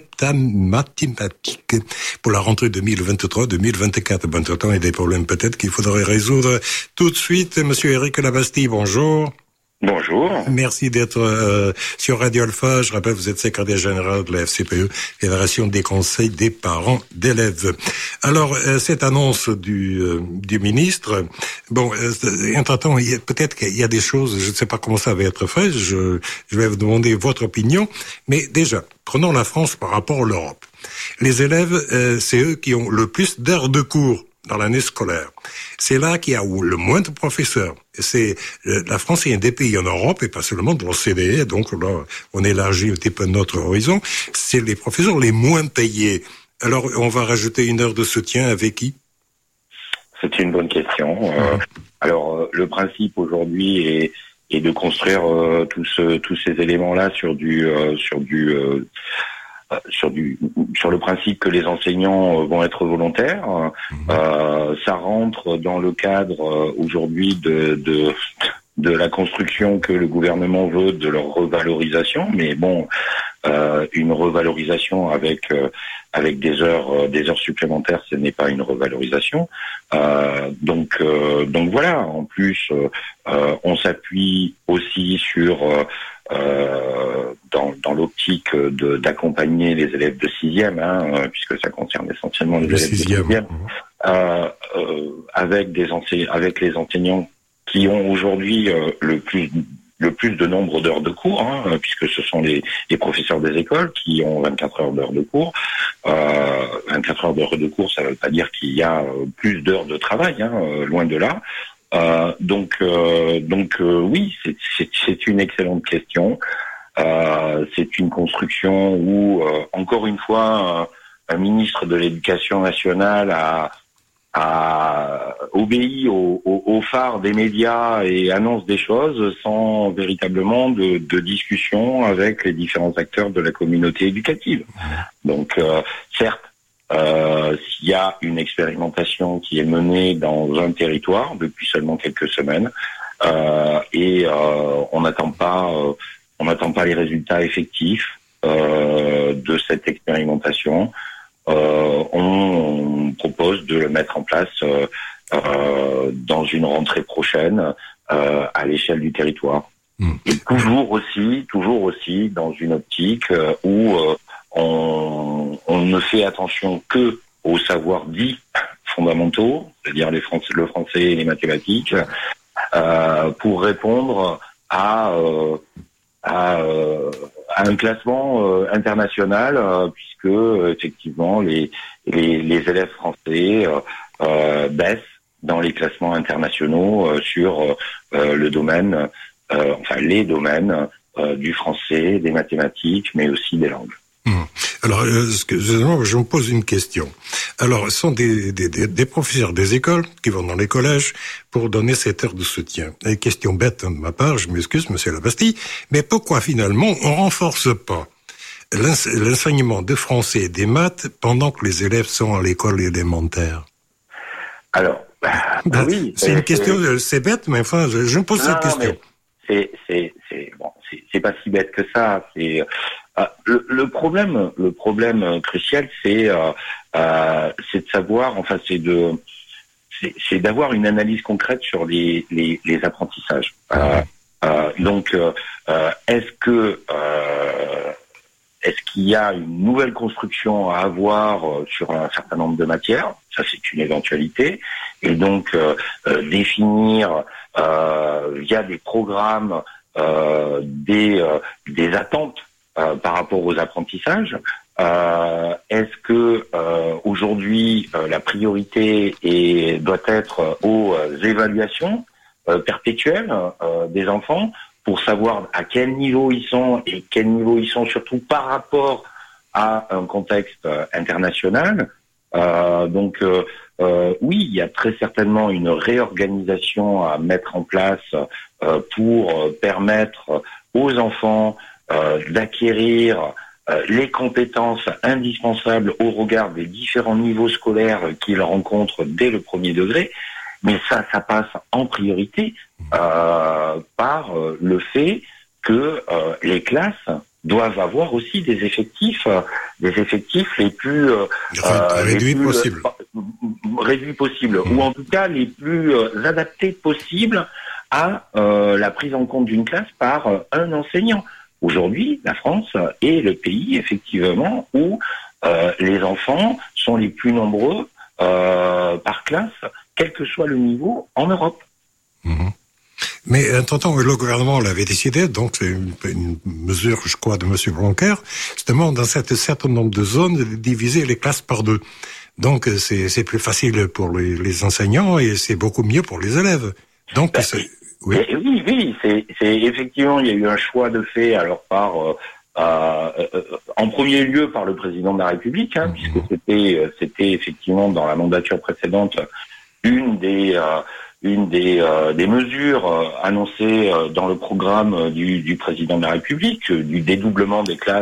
mathématiques pour la rentrée deux mille vingt-trois deux mille vingt-quatre. Bon, entre-temps, il y a des problèmes peut-être qu'il faudrait résoudre tout de suite. Monsieur Éric Labastille, bonjour. Bonjour. Merci d'être euh, sur Radio Alpha. Je rappelle, vous êtes secrétaire général de la F C P E, Fédération des conseils des parents d'élèves. Alors, euh, cette annonce du, euh, du ministre, bon, euh, entre-temps, il y a, peut-être qu'il y a des choses, je ne sais pas comment ça va être fait, je, je vais vous demander votre opinion, mais déjà, prenons la France par rapport à l'Europe. Les élèves, euh, c'est eux qui ont le plus d'heures de cours dans l'année scolaire. C'est là qu'il y a le moins de professeurs. C'est la France est un des pays en Europe et pas seulement dans l'O C D E, donc là on élargit un petit peu notre horizon. C'est les professeurs les moins payés. Alors on va rajouter une heure de soutien avec qui? C'est une bonne question. Euh, mmh. Alors euh, le principe aujourd'hui est, est de construire euh, tous tous ces éléments-là sur du euh, sur du euh, sur du sur le principe que les enseignants vont être volontaires. Mmh. Euh, ça rentre dans le cadre euh, aujourd'hui de, de de la construction que le gouvernement veut de leur revalorisation, mais bon, euh, une revalorisation avec euh, avec des heures euh, des heures supplémentaires, ce n'est pas une revalorisation. Euh, donc euh, donc voilà. En plus, euh, euh, on s'appuie aussi sur euh, Euh, dans, dans l'optique de, d'accompagner les élèves de sixième, hein, puisque ça concerne essentiellement les le élèves sixième. de sixième, euh, euh, avec des ense- avec les enseignants qui ont aujourd'hui euh, le plus le plus de nombre d'heures de cours, hein, puisque ce sont les, les professeurs des écoles qui ont vingt-quatre heures d'heures de cours. Euh, vingt-quatre heures d'heures de cours, ça ne veut pas dire qu'il y a plus d'heures de travail, hein, loin de là. Euh, donc, euh, donc euh, oui, c'est, c'est, c'est une excellente question. Euh, c'est une construction où, euh, encore une fois, un, un ministre de l'Éducation nationale a, a obéi au, au, au phare des médias et annonce des choses sans véritablement de, de discussion avec les différents acteurs de la communauté éducative. Donc, euh, certes, Euh, s'il y a une expérimentation qui est menée dans un territoire depuis seulement quelques semaines euh, et euh, on n'attend pas, euh, on n'attend pas les résultats effectifs euh, de cette expérimentation. Euh, on, on propose de le mettre en place euh, euh, dans une rentrée prochaine euh, à l'échelle du territoire. Mmh. Et toujours aussi, toujours aussi dans une optique euh, où euh, On, on ne fait attention que aux savoirs dits fondamentaux, c'est-à-dire les français, le français et les mathématiques, euh, pour répondre à, euh, à, euh, à un classement euh, international, euh, puisque effectivement les, les, les élèves français euh, euh, baissent dans les classements internationaux euh, sur euh, le domaine, euh, enfin les domaines euh, du français, des mathématiques, mais aussi des langues. Alors, euh, je me pose une question. Alors, ce sont des, des, des, des professeurs des écoles qui vont dans les collèges pour donner cette heure de soutien. Et question bête de ma part, je m'excuse, monsieur Labastille, mais pourquoi finalement on renforce pas l'enseignement de français et des maths pendant que les élèves sont à l'école élémentaire? Alors, bah, oui, c'est, c'est une question, c'est, c'est bête, mais enfin, je, je me pose non, cette question. C'est, c'est, c'est, bon, c'est, c'est pas si bête que ça. C'est euh, le, le problème, le problème crucial, c'est, euh, euh, c'est de savoir, enfin, c'est de, c'est, c'est d'avoir une analyse concrète sur les, les, les apprentissages. Euh, euh, donc, euh, est-ce que, euh, est-ce qu'il y a une nouvelle construction à avoir sur un certain nombre de matières? Ça, c'est une éventualité. Et donc, euh, euh, définir euh, via des programmes euh, des, euh, des attentes euh, par rapport aux apprentissages. Euh, est-ce que euh, aujourd'hui euh, la priorité est, doit être aux évaluations euh, perpétuelles euh, des enfants pour savoir à quel niveau ils sont et quel niveau ils sont surtout par rapport à un contexte international, Euh, donc euh, euh, oui, il y a très certainement une réorganisation à mettre en place euh, pour permettre aux enfants euh, d'acquérir euh, les compétences indispensables au regard des différents niveaux scolaires qu'ils rencontrent dès le premier degré. Mais ça, ça passe en priorité euh, par euh, le fait que euh, les classes doivent avoir aussi des effectifs, euh, des effectifs les plus euh, réduits les plus, possibles, euh, réduits possibles, mmh. ou en tout cas les plus euh, adaptés possibles à euh, la prise en compte d'une classe par euh, un enseignant. Aujourd'hui, la France est le pays effectivement où euh, les enfants sont les plus nombreux euh, par classe, quel que soit le niveau en Europe. Mmh. Mais attends, le gouvernement l'avait décidé, donc c'est une, une mesure, je crois, de M. Blanquer, justement, dans cet certain nombre de zones, de diviser les classes par deux. Donc c'est, c'est plus facile pour les, les enseignants et c'est beaucoup mieux pour les élèves. Donc ben, c'est, oui, oui, oui, c'est, c'est effectivement, il y a eu un choix de fait, alors par euh, euh, euh, en premier lieu par le président de la République, hein, mmh. puisque c'était, c'était effectivement dans la mandature précédente une des euh, une des, euh, des mesures euh, annoncées euh, dans le programme euh, du, du président de la République, euh, du dédoublement des classes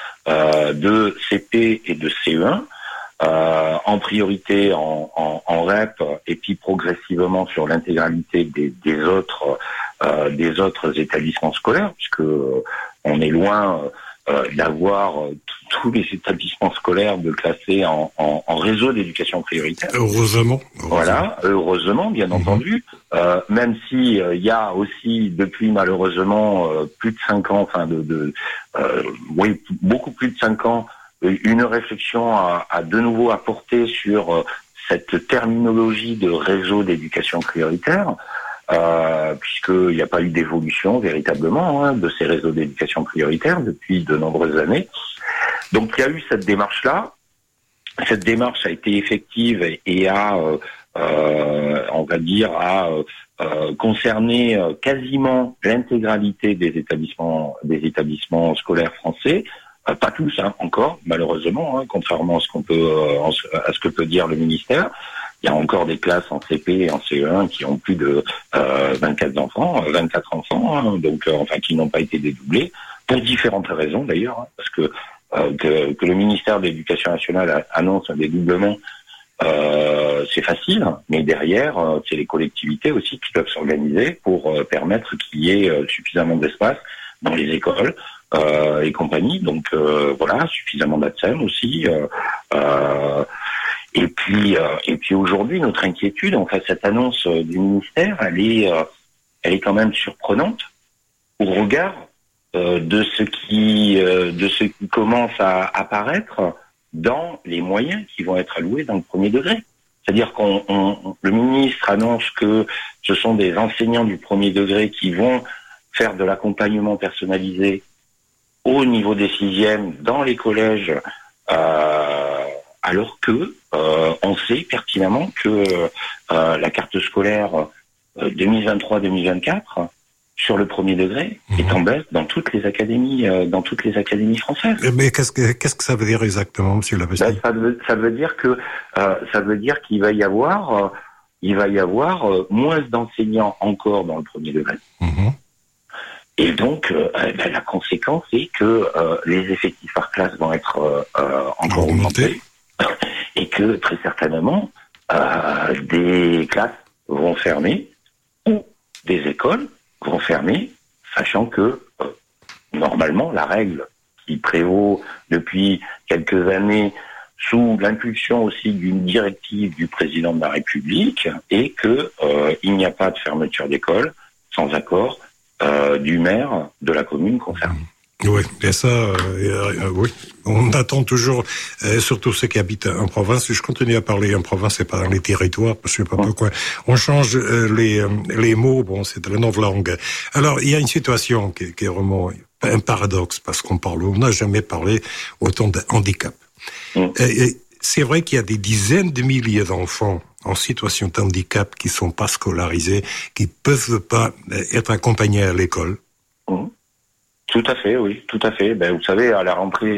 euh, de C P et de C E un, euh, en priorité en, en, en R E P et puis progressivement sur l'intégralité des, des autres euh, des autres établissements scolaires, puisque euh, on est loin euh, d'avoir euh, tous les établissements scolaires de classer en, en, en réseau d'éducation prioritaire. Heureusement. heureusement. Voilà, heureusement, bien mmh. entendu. Euh, même si il euh, y a aussi depuis malheureusement euh, plus de cinq ans, enfin de, de euh, oui, beaucoup plus de cinq ans, une réflexion à, à de nouveau apporter sur euh, cette terminologie de réseau d'éducation prioritaire. Euh, puisqu'il n'y a pas eu d'évolution véritablement hein, de ces réseaux d'éducation prioritaire depuis de nombreuses années. Donc il y a eu cette démarche-là. Cette démarche a été effective et, et a, euh, euh, on va dire, a euh, concerné euh, quasiment l'intégralité des établissements, des établissements scolaires français. Euh, pas tous, hein, encore, malheureusement, hein, contrairement à ce qu'on peut, euh, à ce que peut dire le ministère. Il y a encore des classes en C P et en C E un qui ont plus de euh, vingt-quatre enfants, vingt-quatre enfants, hein, donc euh, enfin qui n'ont pas été dédoublés pour différentes raisons d'ailleurs, hein, parce que, euh, que que le ministère de l'Éducation nationale annonce un dédoublement, euh, c'est facile, mais derrière euh, c'est les collectivités aussi qui doivent s'organiser pour euh, permettre qu'il y ait euh, suffisamment d'espace dans les écoles euh, et compagnie. Donc euh, voilà, suffisamment d'A T S E M aussi. Euh, euh, Et puis, euh, et puis aujourd'hui, notre inquiétude, en fait, cette annonce euh, du ministère, elle est, euh, elle est quand même surprenante au regard euh, de ce qui, euh, de ce qui commence à apparaître dans les moyens qui vont être alloués dans le premier degré. C'est-à-dire qu'on, on, le ministre annonce que ce sont des enseignants du premier degré qui vont faire de l'accompagnement personnalisé au niveau des sixièmes dans les collèges. Euh, alors que euh, on sait pertinemment que euh, la carte scolaire euh, deux mille vingt-trois deux mille vingt-quatre sur le premier degré mmh. est en baisse dans toutes les académies, euh, dans toutes les académies françaises. Mais qu'est-ce que qu'est-ce que ça veut dire exactement, Monsieur Labastide? Ben, ça veut ça veut dire que euh, ça veut dire qu'il va y avoir euh, il va y avoir euh, moins d'enseignants encore dans le premier degré. Mmh. Et donc, euh, ben, la conséquence est que euh, les effectifs par classe vont être euh, euh, encore augmentés. Et que très certainement euh, des classes vont fermer ou des écoles vont fermer, sachant que euh, normalement la règle qui prévaut depuis quelques années sous l'impulsion aussi d'une directive du président de la République est que euh, il n'y a pas de fermeture d'école sans accord euh, du maire de la commune concernée. Oui, et ça, euh, euh, oui, on attend toujours, euh, surtout ceux qui habitent en province. Je continue à parler en province et pas dans les territoires, parce que je sais pas pourquoi. On change euh, les euh, les mots, bon, c'est de la novlangue. Alors, il y a une situation qui, qui est vraiment un paradoxe, parce qu'on parle, on n'a jamais parlé autant de handicap. Mm. Et, et c'est vrai qu'il y a des dizaines de milliers d'enfants en situation de handicap qui sont pas scolarisés, qui peuvent pas être accompagnés à l'école. Mm. Tout à fait, oui, tout à fait. Ben, vous savez, à la rentrée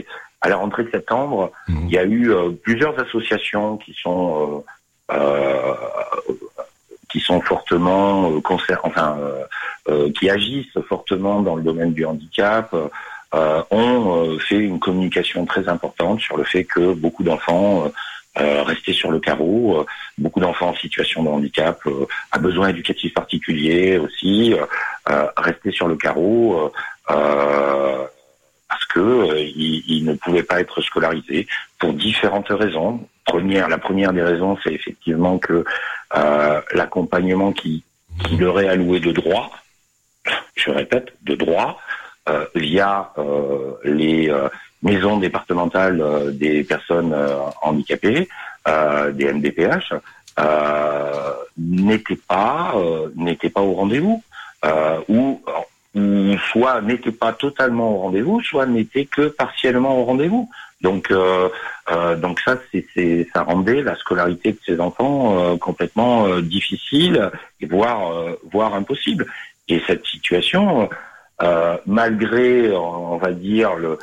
à la rentrée de septembre, mmh. il y a eu euh, plusieurs associations qui sont euh, euh, qui sont fortement euh, concer- enfin euh, euh, qui agissent fortement dans le domaine du handicap. Euh, ont euh, fait une communication très importante sur le fait que beaucoup d'enfants euh, euh, restaient sur le carreau, euh, beaucoup d'enfants en situation de handicap, euh, à besoins éducatifs particuliers aussi, euh, euh, restaient sur le carreau euh, parce que euh, ils, ils ne pouvaient pas être scolarisés pour différentes raisons. Première, la première des raisons, c'est effectivement que euh, l'accompagnement qui, qui leur est alloué de droit, je répète, de droit, Euh, via euh, les euh, maisons départementales euh, des personnes euh, handicapées, euh, des M D P H, euh, n'était pas euh, n'était pas au rendez-vous, euh, ou, ou soit n'était pas totalement au rendez-vous, soit n'était que partiellement au rendez-vous. Donc euh, euh, donc ça c'est, c'est ça rendait la scolarité de ces enfants euh, complètement euh, difficile et voire euh, voire impossible. Et cette situation Euh, malgré, on va dire, le,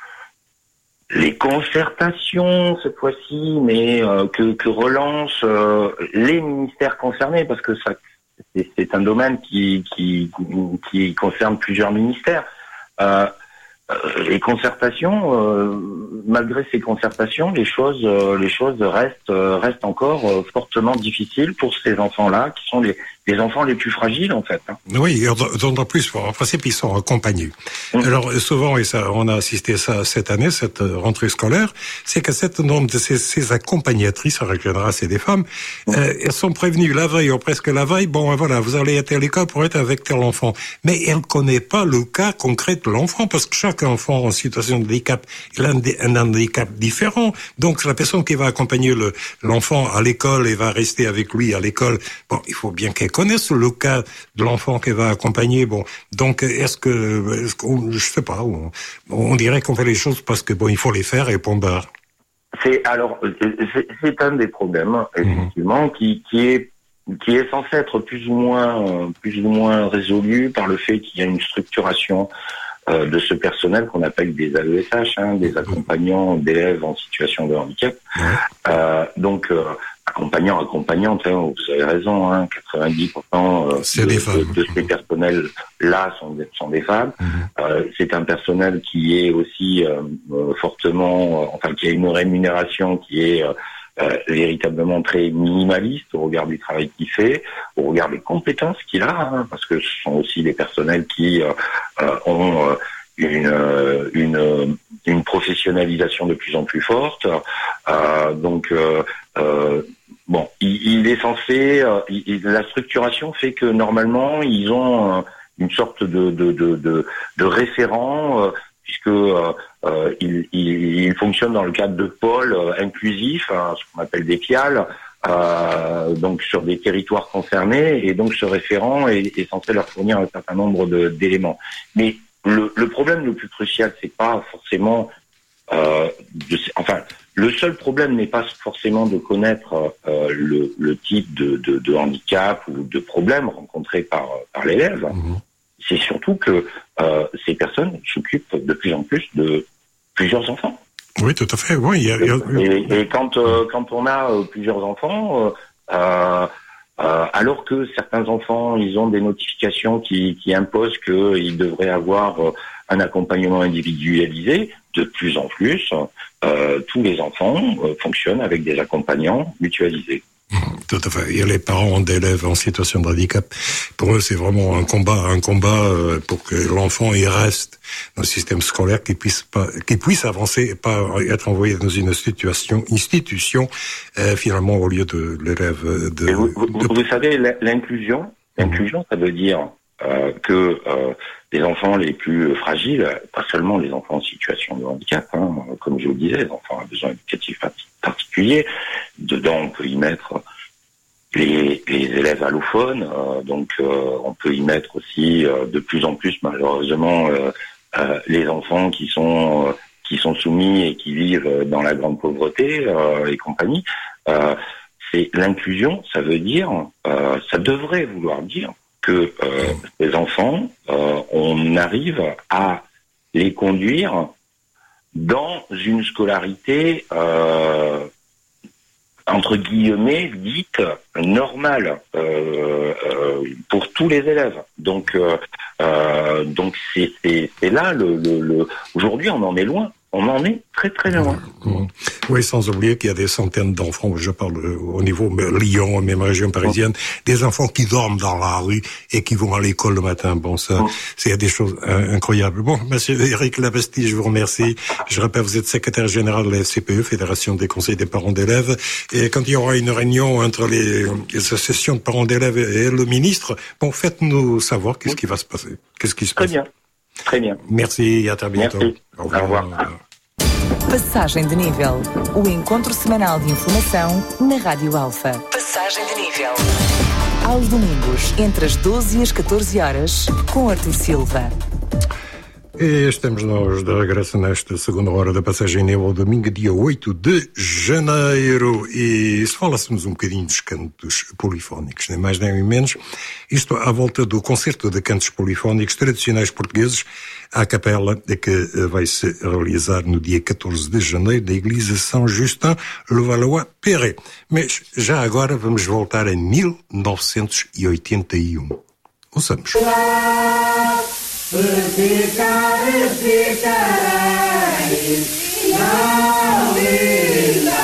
les concertations cette fois-ci, mais euh, que, que relancent euh, les ministères concernés, parce que ça, c'est, c'est un domaine qui, qui, qui concerne plusieurs ministères. Euh, euh, les concertations, euh, malgré ces concertations, les choses, euh, les choses restent, euh, restent encore euh, fortement difficiles pour ces enfants-là, qui sont les les enfants les plus fragiles, en fait. Hein. Oui, d'autant plus, en principe, ils sont accompagnés. Mmh. Alors, souvent, et ça, on a assisté à ça cette année, cette rentrée scolaire, c'est que cet nombre de ces, ces accompagnatrices, en règle générale, c'est des femmes, mmh. euh, elles sont prévenues la veille, ou presque la veille, bon, voilà, vous allez être à l'école pour être avec tel enfant. Mais elle ne connaît pas le cas concret de l'enfant, parce que chaque enfant en situation de handicap, il a un, un handicap différent. Donc, la personne qui va accompagner le, l'enfant à l'école et va rester avec lui à l'école, bon, il faut bien qu'elle connaissent le cas de l'enfant qu'elle va accompagner. Bon, donc est-ce que, est-ce que je sais pas, on, on dirait qu'on fait les choses parce que bon, il faut les faire et point barre. C'est alors c'est, c'est un des problèmes effectivement mmh. qui qui est qui est censé être plus ou moins plus ou moins résolu par le fait qu'il y a une structuration euh, de ce personnel qu'on appelle des A E S H, hein, des accompagnants d'élèves en situation de handicap. Mmh. Euh, donc euh, accompagnants, accompagnantes, hein, vous avez raison, hein, quatre-vingt-dix pour cent de, de, de ces personnels-là sont, sont des femmes. Mmh. Euh, c'est un personnel qui est aussi euh, fortement, euh, enfin qui a une rémunération qui est euh, euh, véritablement très minimaliste au regard du travail qu'il fait, au regard des compétences qu'il a, hein, parce que ce sont aussi des personnels qui euh, euh, ont euh, une, une, une professionnalisation de plus en plus forte. Euh, donc, euh, euh, bon, il, il est censé, euh, il, la structuration fait que normalement ils ont euh, une sorte de de de de, de référent, euh, puisque euh, euh, il, il, il fonctionne dans le cadre de pôles euh, inclusifs, hein, ce qu'on appelle des P I A L, euh, donc sur des territoires concernés, et donc ce référent est, est censé leur fournir un certain nombre de, d'éléments. Mais le, le problème le plus crucial, c'est pas forcément euh, de, enfin. Le seul problème n'est pas forcément de connaître euh, le, le type de, de, de handicap ou de problème rencontré par, par l'élève. Mmh. C'est surtout que euh, ces personnes s'occupent de plus en plus de plusieurs enfants. Oui, tout à fait. Oui, il y a, il y a... Et, et quand, euh, quand on a euh, plusieurs enfants, euh, euh, alors que certains enfants, ils ont des notifications qui, qui imposent qu'ils devraient avoir euh, un accompagnement individualisé, de plus en plus, euh, tous les enfants euh, fonctionnent avec des accompagnants mutualisés. Tout à fait. Il y a les parents d'élèves en situation de handicap. Pour eux, c'est vraiment un combat, un combat euh, pour que l'enfant y reste dans le système scolaire, qu'il puisse pas, qu'il puisse avancer et pas être envoyé dans une situation, institution, euh, finalement au lieu de l'élève. De, vous, vous, de... vous savez, l'inclusion, l'inclusion, ça veut dire euh, que euh, les enfants les plus fragiles, pas seulement les enfants en situation de handicap, hein, comme je vous le disais, les enfants à besoins éducatifs particuliers. Dedans, on peut y mettre les, les élèves allophones, euh, donc euh, on peut y mettre aussi euh, de plus en plus, malheureusement, euh, euh, les enfants qui sont euh, qui sont soumis et qui vivent dans la grande pauvreté euh, et compagnie. Euh, c'est l'inclusion, ça veut dire, euh, ça devrait vouloir dire que euh, les enfants, euh, on arrive à les conduire dans une scolarité euh, entre guillemets dite normale euh, euh, pour tous les élèves. Donc euh, euh, donc c'est, c'est, c'est là le, le, le aujourd'hui on en est loin. On en est très très loin. Oui, sans oublier qu'il y a des centaines d'enfants, je parle au niveau Lyon, même région parisienne, des enfants qui dorment dans la rue et qui vont à l'école le matin. Bon, ça, oh. c'est des choses euh, incroyables. Bon, monsieur Éric Labastille, je vous remercie. Je rappelle, vous êtes secrétaire général de la F C P E, Fédération des conseils des parents d'élèves. Et quand il y aura une réunion entre les, les associations de parents d'élèves et le ministre, bon, faites-nous savoir qu'est-ce qui va se passer. Qu'est-ce qui se passe. Très bien. Très bien. Merci, à très bientôt. Merci. Au revoir. Au revoir. Passagem de nível, o encontro semanal de informação na Rádio Alfa. Passagem de nível. Aos domingos, entre as doze e as catorze horas, com Artur Silva. E estamos nós de regresso nesta segunda hora da Passagem de Nível, domingo, dia oito de janeiro. E se falássemos um bocadinho dos cantos polifónicos, nem mais nem menos, isto à volta do concerto de cantos polifónicos tradicionais portugueses, à capela, que vai se realizar no dia catorze de janeiro, na Igreja São Justin, Levallois-Perret. Mas já agora vamos voltar a mil novecentos e oitenta e um. Ouçamos. Ficar, ficarei, Yahweh,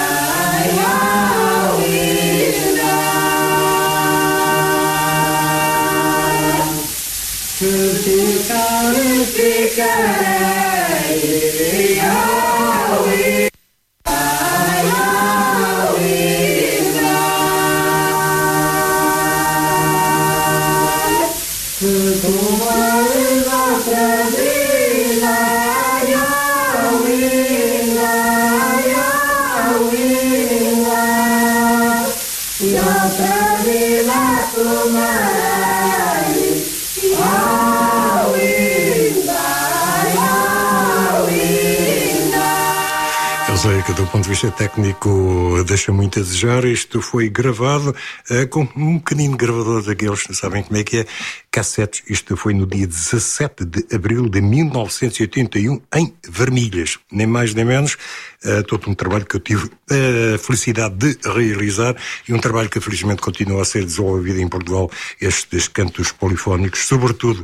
sei que do ponto de vista técnico deixa muito a desejar. Isto foi gravado uh, com um pequenino gravador daqueles, sabem como é que é, cassetes. Isto foi no dia dezassete de abril de mil novecentos e oitenta e um em Vermilhas, nem mais nem menos. Uh, todo um trabalho que eu tive a felicidade de realizar e um trabalho que felizmente continua a ser desenvolvido em Portugal, estes cantos polifónicos, sobretudo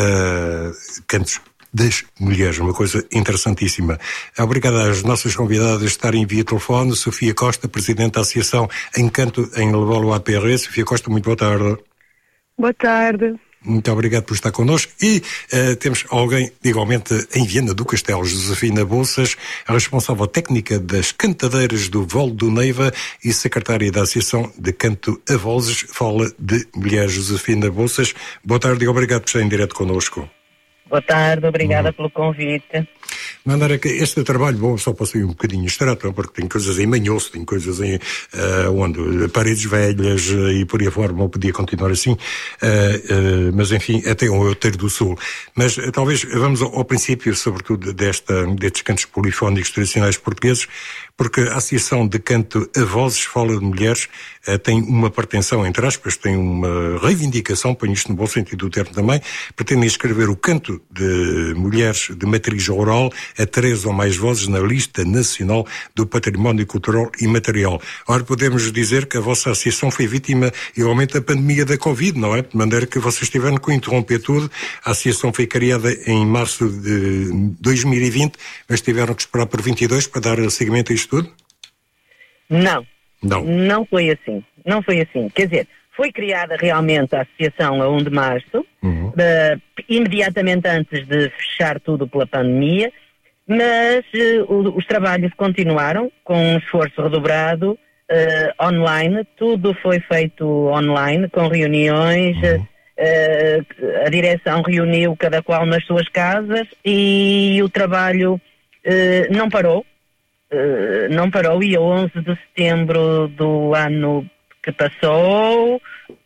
uh, cantos das mulheres, uma coisa interessantíssima. Obrigado às nossas convidadas de estarem via telefone. Sofia Costa, Presidente da Associação Encanto em Levallois-Perret. Sofia Costa, muito boa tarde. Boa tarde. Muito obrigado por estar connosco. E uh, temos alguém, igualmente, em Viana do Castelo, Josefina Bolsas, a responsável técnica das cantadeiras do Vale do Neiva e secretária da Associação de Canto a Vozes. Fala de mulheres. Josefina Bolsas, boa tarde e obrigado por estar em direto connosco. Boa tarde, obrigada hum. pelo convite. Mandar que este trabalho, bom, só posso ir um bocadinho extrato, porque tem coisas em manhoso, tem coisas em uh, onde paredes velhas uh, e por aí fora, não podia continuar assim, uh, uh, mas enfim, até o Outeiro do Sul. Mas uh, talvez vamos ao, ao princípio, sobretudo, desta, destes cantos polifónicos tradicionais portugueses, porque a Associação de Canto a Vozes fala de mulheres, uh, tem uma pretensão, entre aspas, tem uma reivindicação, ponho isto no bom sentido do termo também, pretendem escrever o canto de mulheres de matriz oral a três ou mais vozes na lista nacional do património cultural e material. Ora, podemos dizer que a vossa associação foi vítima igualmente da pandemia da Covid, não é? De maneira que vocês tiveram que interromper tudo. A associação foi criada em março de dois mil e vinte, mas tiveram que esperar por vinte e dois para dar seguimento a isto tudo? Não. Não. Não foi assim. Não foi assim. Quer dizer, foi criada realmente a associação a primeiro de março, uhum. uh, imediatamente antes de fechar tudo pela pandemia, mas uh, os trabalhos continuaram com um esforço redobrado uh, online, tudo foi feito online, com reuniões, uhum. uh, a direção reuniu cada qual nas suas casas e o trabalho uh, não parou, uh, não parou e a onze de setembro do ano que passou,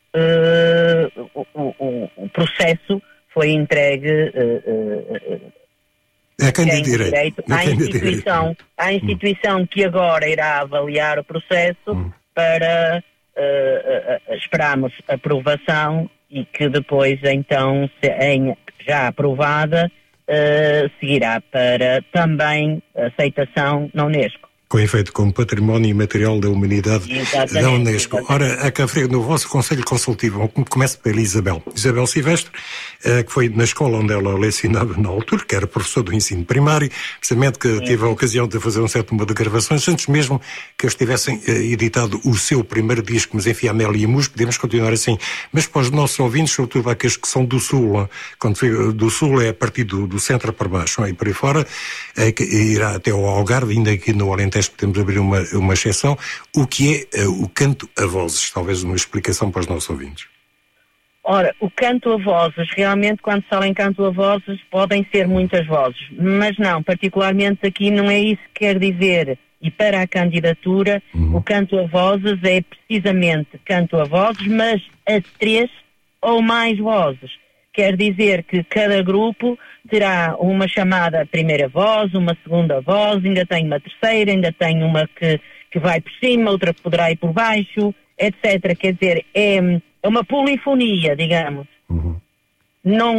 uh, o, o, o processo foi entregue uh, uh, é quem tem direito, direito à instituição, à instituição hum. que agora irá avaliar o processo hum. para uh, uh, esperarmos aprovação e que depois então, se, em, já aprovada, uh, seguirá para também aceitação na Unesco. Com efeito como Património Imaterial da Humanidade exatamente, da Unesco. Exatamente. Ora, a Cafrego, no vosso Conselho Consultivo, começo pela Isabel. Isabel Silvestre, eh, que foi na escola onde ela lecionava na altura, que era professor do ensino primário, precisamente que Sim. teve a ocasião de fazer um certo número de gravações, antes mesmo que eles tivessem eh, editado o seu primeiro disco, mas enfim, Amélia e Mus, podemos continuar assim. Mas para os nossos ouvintes, sobretudo aqueles que são do Sul, quando foi, do Sul é a partir do, do centro para baixo, e por aí fora, é, que irá até ao Algarve, ainda aqui no Alentejo, podemos abrir uma, uma exceção, o que é uh, o canto a vozes? Talvez uma explicação para os nossos ouvintes. Ora, o canto a vozes, realmente quando se fala em canto a vozes podem ser muitas vozes, mas não, particularmente aqui não é isso que quer dizer. E para a candidatura, uhum. o canto a vozes é precisamente canto a vozes, mas a três ou mais vozes. Quer dizer que cada grupo terá uma chamada primeira voz, uma segunda voz, ainda tem uma terceira, ainda tem uma que, que vai por cima, outra que poderá ir por baixo, etcétera. Quer dizer, é, é uma polifonia, digamos. Uhum. Não,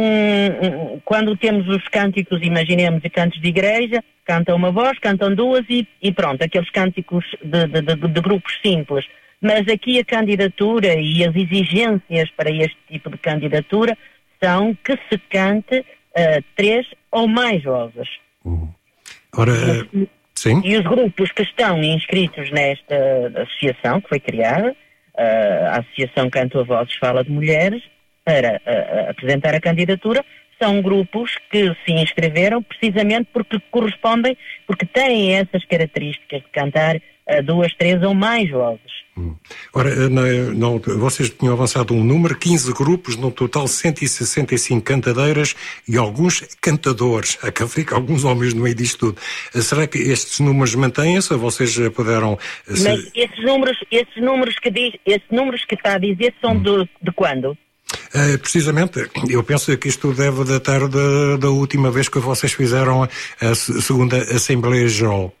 quando temos os cânticos, imaginemos, e cantos de igreja, canta uma voz, cantam duas e, e pronto, aqueles cânticos de, de, de, de grupos simples. Mas aqui a candidatura e as exigências para este tipo de candidatura são que se cante uh, três ou mais vozes. Uhum. Ora, e, sim. E os grupos que estão inscritos nesta associação que foi criada, uh, a Associação Canto a Vozes Fala de Mulheres, para uh, apresentar a candidatura, são grupos que se inscreveram precisamente porque correspondem, porque têm essas características de cantar uh, duas, três ou mais vozes. Hum. Ora, na, na, vocês tinham avançado um número, quinze grupos, no total cento e sessenta e cinco cantadeiras e alguns cantadores. A Cafrego, alguns homens no meio disto tudo. Será que estes números mantêm-se ou vocês puderam... Se... Mas esses números, esses números que diz, esses números que está a dizer são hum. de, de quando? Uh, precisamente, eu penso que isto deve datar da, da última vez que vocês fizeram a, a segunda Assembleia Geral.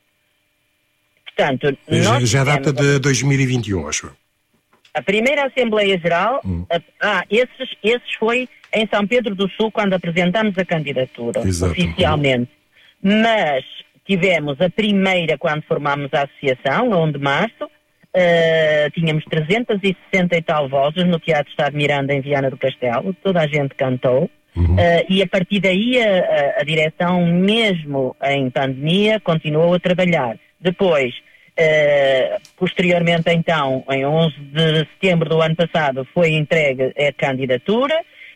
Portanto, já, já data de dois mil e vinte e um, acho. A primeira Assembleia Geral, hum. a, ah, esses, esses foi em São Pedro do Sul, quando apresentámos a candidatura, Exato. oficialmente. Hum. Mas tivemos a primeira quando formámos a associação, a um de março, uh, tínhamos trezentas e sessenta e tal vozes no Teatro Estado de Miranda, em Viana do Castelo, toda a gente cantou. Uhum. Uh, e a partir daí a, a, a direção, mesmo em pandemia, continuou a trabalhar. Depois, uh, posteriormente então, em onze de setembro do ano passado, foi entregue a candidatura.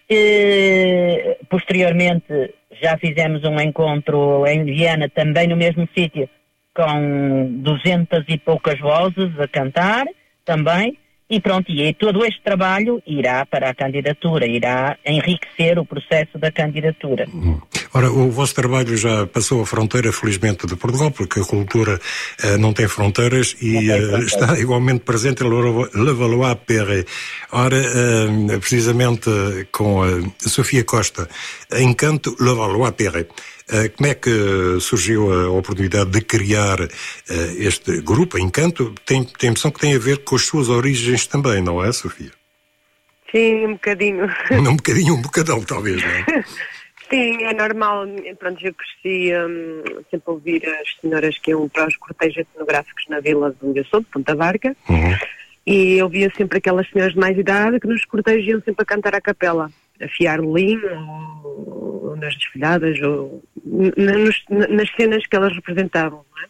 Uh, posteriormente, já fizemos um encontro em Viana, também no mesmo sítio, com duzentas e poucas vozes a cantar, também. E pronto, e todo este trabalho irá para a candidatura, irá enriquecer o processo da candidatura. Ora, o vosso trabalho já passou a fronteira, felizmente, de Portugal, porque a cultura uh, não tem fronteiras e tem fronteiras. Uh, está igualmente presente em Levallois-Perret. Ora, uh, precisamente uh, com a Sofia Costa, Encanto Levallois-Perret. Uh, como é que surgiu a oportunidade de criar uh, este grupo, Encanto? Tem, tem a impressão que tem a ver com as suas origens também, não é, Sofia? Sim, um bocadinho. Um bocadinho, um bocadão, talvez, não é? Sim, é normal. Pronto, eu cresci um, sempre a ouvir as senhoras que iam para os cortejos etnográficos na vila de onde eu sou, de Ponta Barca, uhum. e eu via sempre aquelas senhoras de mais idade que nos cortejos iam sempre a cantar a capela, a fiar linho, ou, ou nas desfilhadas, ou nos, nas cenas que elas representavam, não é?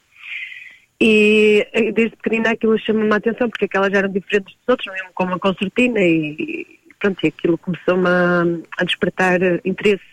E desde pequenina aquilo chama-me a atenção, porque aquelas eram diferentes dos outros, mesmo como a concertina, e pronto, e aquilo começou-me a, a despertar interesse.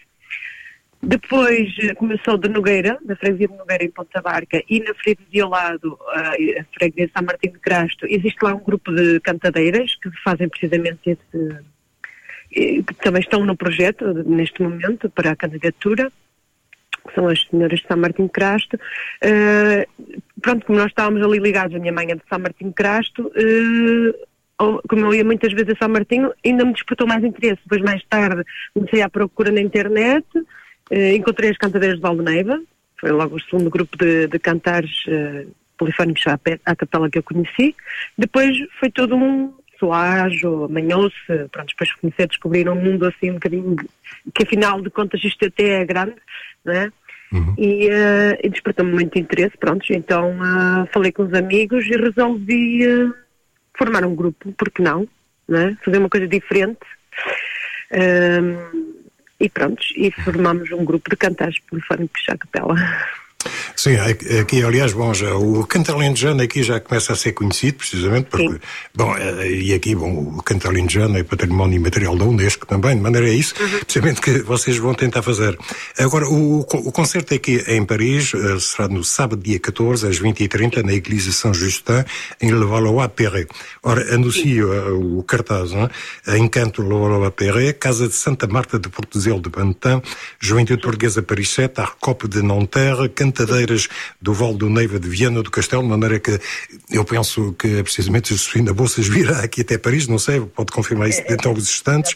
Depois começou de Nogueira, da freguesia de Nogueira em Ponta Barca, e na freguesia ao lado, a freguesia de São Martinho de Crasto, existe lá um grupo de cantadeiras que fazem precisamente esse... que também estão no projeto neste momento para a candidatura, que são as senhoras de São Martinho de Crasto. Uh, pronto, como nós estávamos ali ligados, a minha mãe é de São Martinho de Crasto, uh, como eu ia muitas vezes a São Martinho, ainda me despertou mais interesse. Depois, mais tarde, comecei à procura na internet, uh, encontrei as cantadeiras de Valdeneiva, foi logo o segundo grupo de, de cantares uh, polifónicos à, à capela que eu conheci. Depois foi todo um... Soares, ou Manhoce, pronto, depois comecei a descobrir um mundo assim um bocadinho, que afinal de contas isto até é grande, não é? Uhum. E, uh, e despertou-me muito interesse, pronto, então uh, falei com os amigos e resolvi uh, formar um grupo, porque não, não é? Fazer uma coisa diferente, uh, e pronto, e formámos um grupo de cantares polifónicos à capela. Sim, aqui aliás, bom, já, o canto alentejano aqui já começa a ser conhecido, precisamente porque, sim, bom, e aqui, bom, o canto alentejano é património imaterial da Unesco também, de maneira é isso, uhum, precisamente que vocês vão tentar fazer. Agora, o, o concerto aqui em Paris uh, será no sábado, dia catorze, às vinte e trinta, na Église Saint-Justin, em Levallois-Perret. Ora, anuncio uh, o cartaz, hein? Encanto Levallois-Perret, Casa de Santa Marta de Portesel de Pantin, Juventude Portuguesa Paris sete, Arcope de Nanterre, Cantadeiras do Val do Neiva de Viana do Castelo, de maneira que eu penso que precisamente Josefina Bolsas virá aqui até Paris, não sei, pode confirmar isso dentro dos instantes.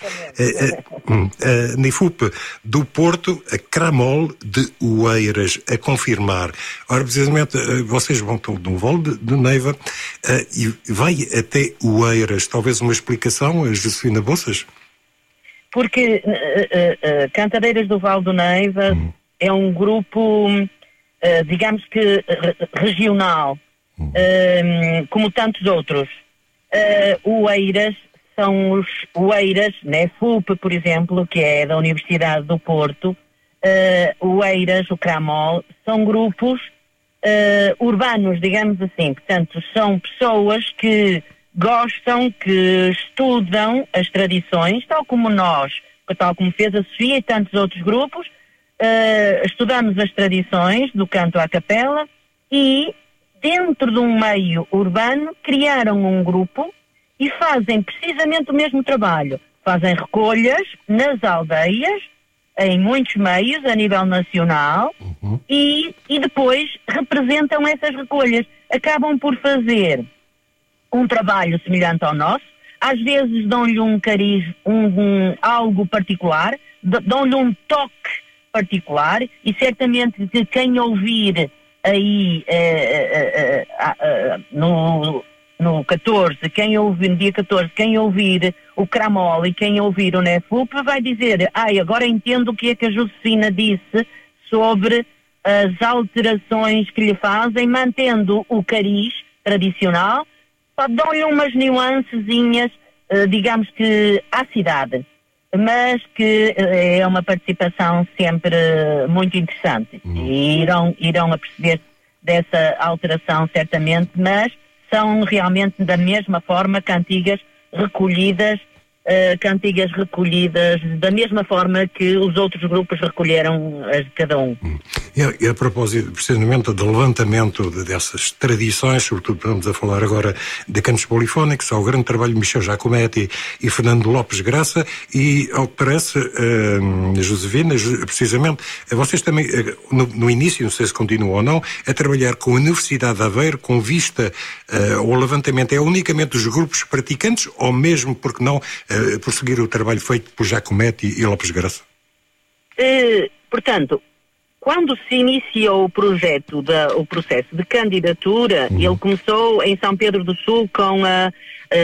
A Nifup do Porto, a Cramol de Oeiras, a confirmar. Ora, precisamente, vocês vão no Val de, de Neiva e vai até Oeiras. Talvez uma explicação, a Josefina Bolsas? Porque uh, uh, uh, Cantadeiras do Val do Neiva hum. é um grupo... Uh, digamos que uh, regional, uh, como tantos outros. Uh, Oeiras são os Oeiras, né? F U P, por exemplo, que é da Universidade do Porto, uh, Oeiras, o Cramol, são grupos uh, urbanos, digamos assim. Portanto, são pessoas que gostam, que estudam as tradições, tal como nós, tal como fez a Sofia e tantos outros grupos. Uh, estudamos as tradições do canto à capela e, dentro de um meio urbano, criaram um grupo e fazem precisamente o mesmo trabalho. Fazem recolhas nas aldeias, em muitos meios, a nível nacional, uhum, e, e depois representam essas recolhas. Acabam por fazer um trabalho semelhante ao nosso, às vezes dão-lhe um cariz, um, um, algo particular, dão-lhe um toque particular, e certamente que quem ouvir aí eh, eh, eh, eh, no, no catorze, quem ouvir no dia catorze, quem ouvir o Cramol e quem ouvir o Nefup vai dizer, ai, agora entendo o que é que a Josefina disse sobre as alterações que lhe fazem, mantendo o cariz tradicional, dão-lhe umas nuancezinhas, eh, digamos que à cidade, mas que é uma participação sempre muito interessante. Uhum. E irão, irão a perceber dessa alteração certamente, mas são realmente da mesma forma cantigas recolhidas, uh, cantigas recolhidas da mesma forma que os outros grupos recolheram as de cada um. Uhum. E, e a propósito, precisamente, do levantamento de, dessas tradições, sobretudo estamos a falar agora de cantos polifónicos, ao grande trabalho de Michel Jacometti e Fernando Lopes Graça, e ao que parece, uh, Josefina, precisamente, vocês também, uh, no, no início, não sei se continuam ou não, a trabalhar com a Universidade de Aveiro, com vista uh, ao levantamento, é unicamente os grupos praticantes, ou mesmo, porque não, uh, prosseguir o trabalho feito por Jacometti e Lopes Graça? Uh, portanto, quando se iniciou o projeto, da, o processo de candidatura, uhum, ele começou em São Pedro do Sul com a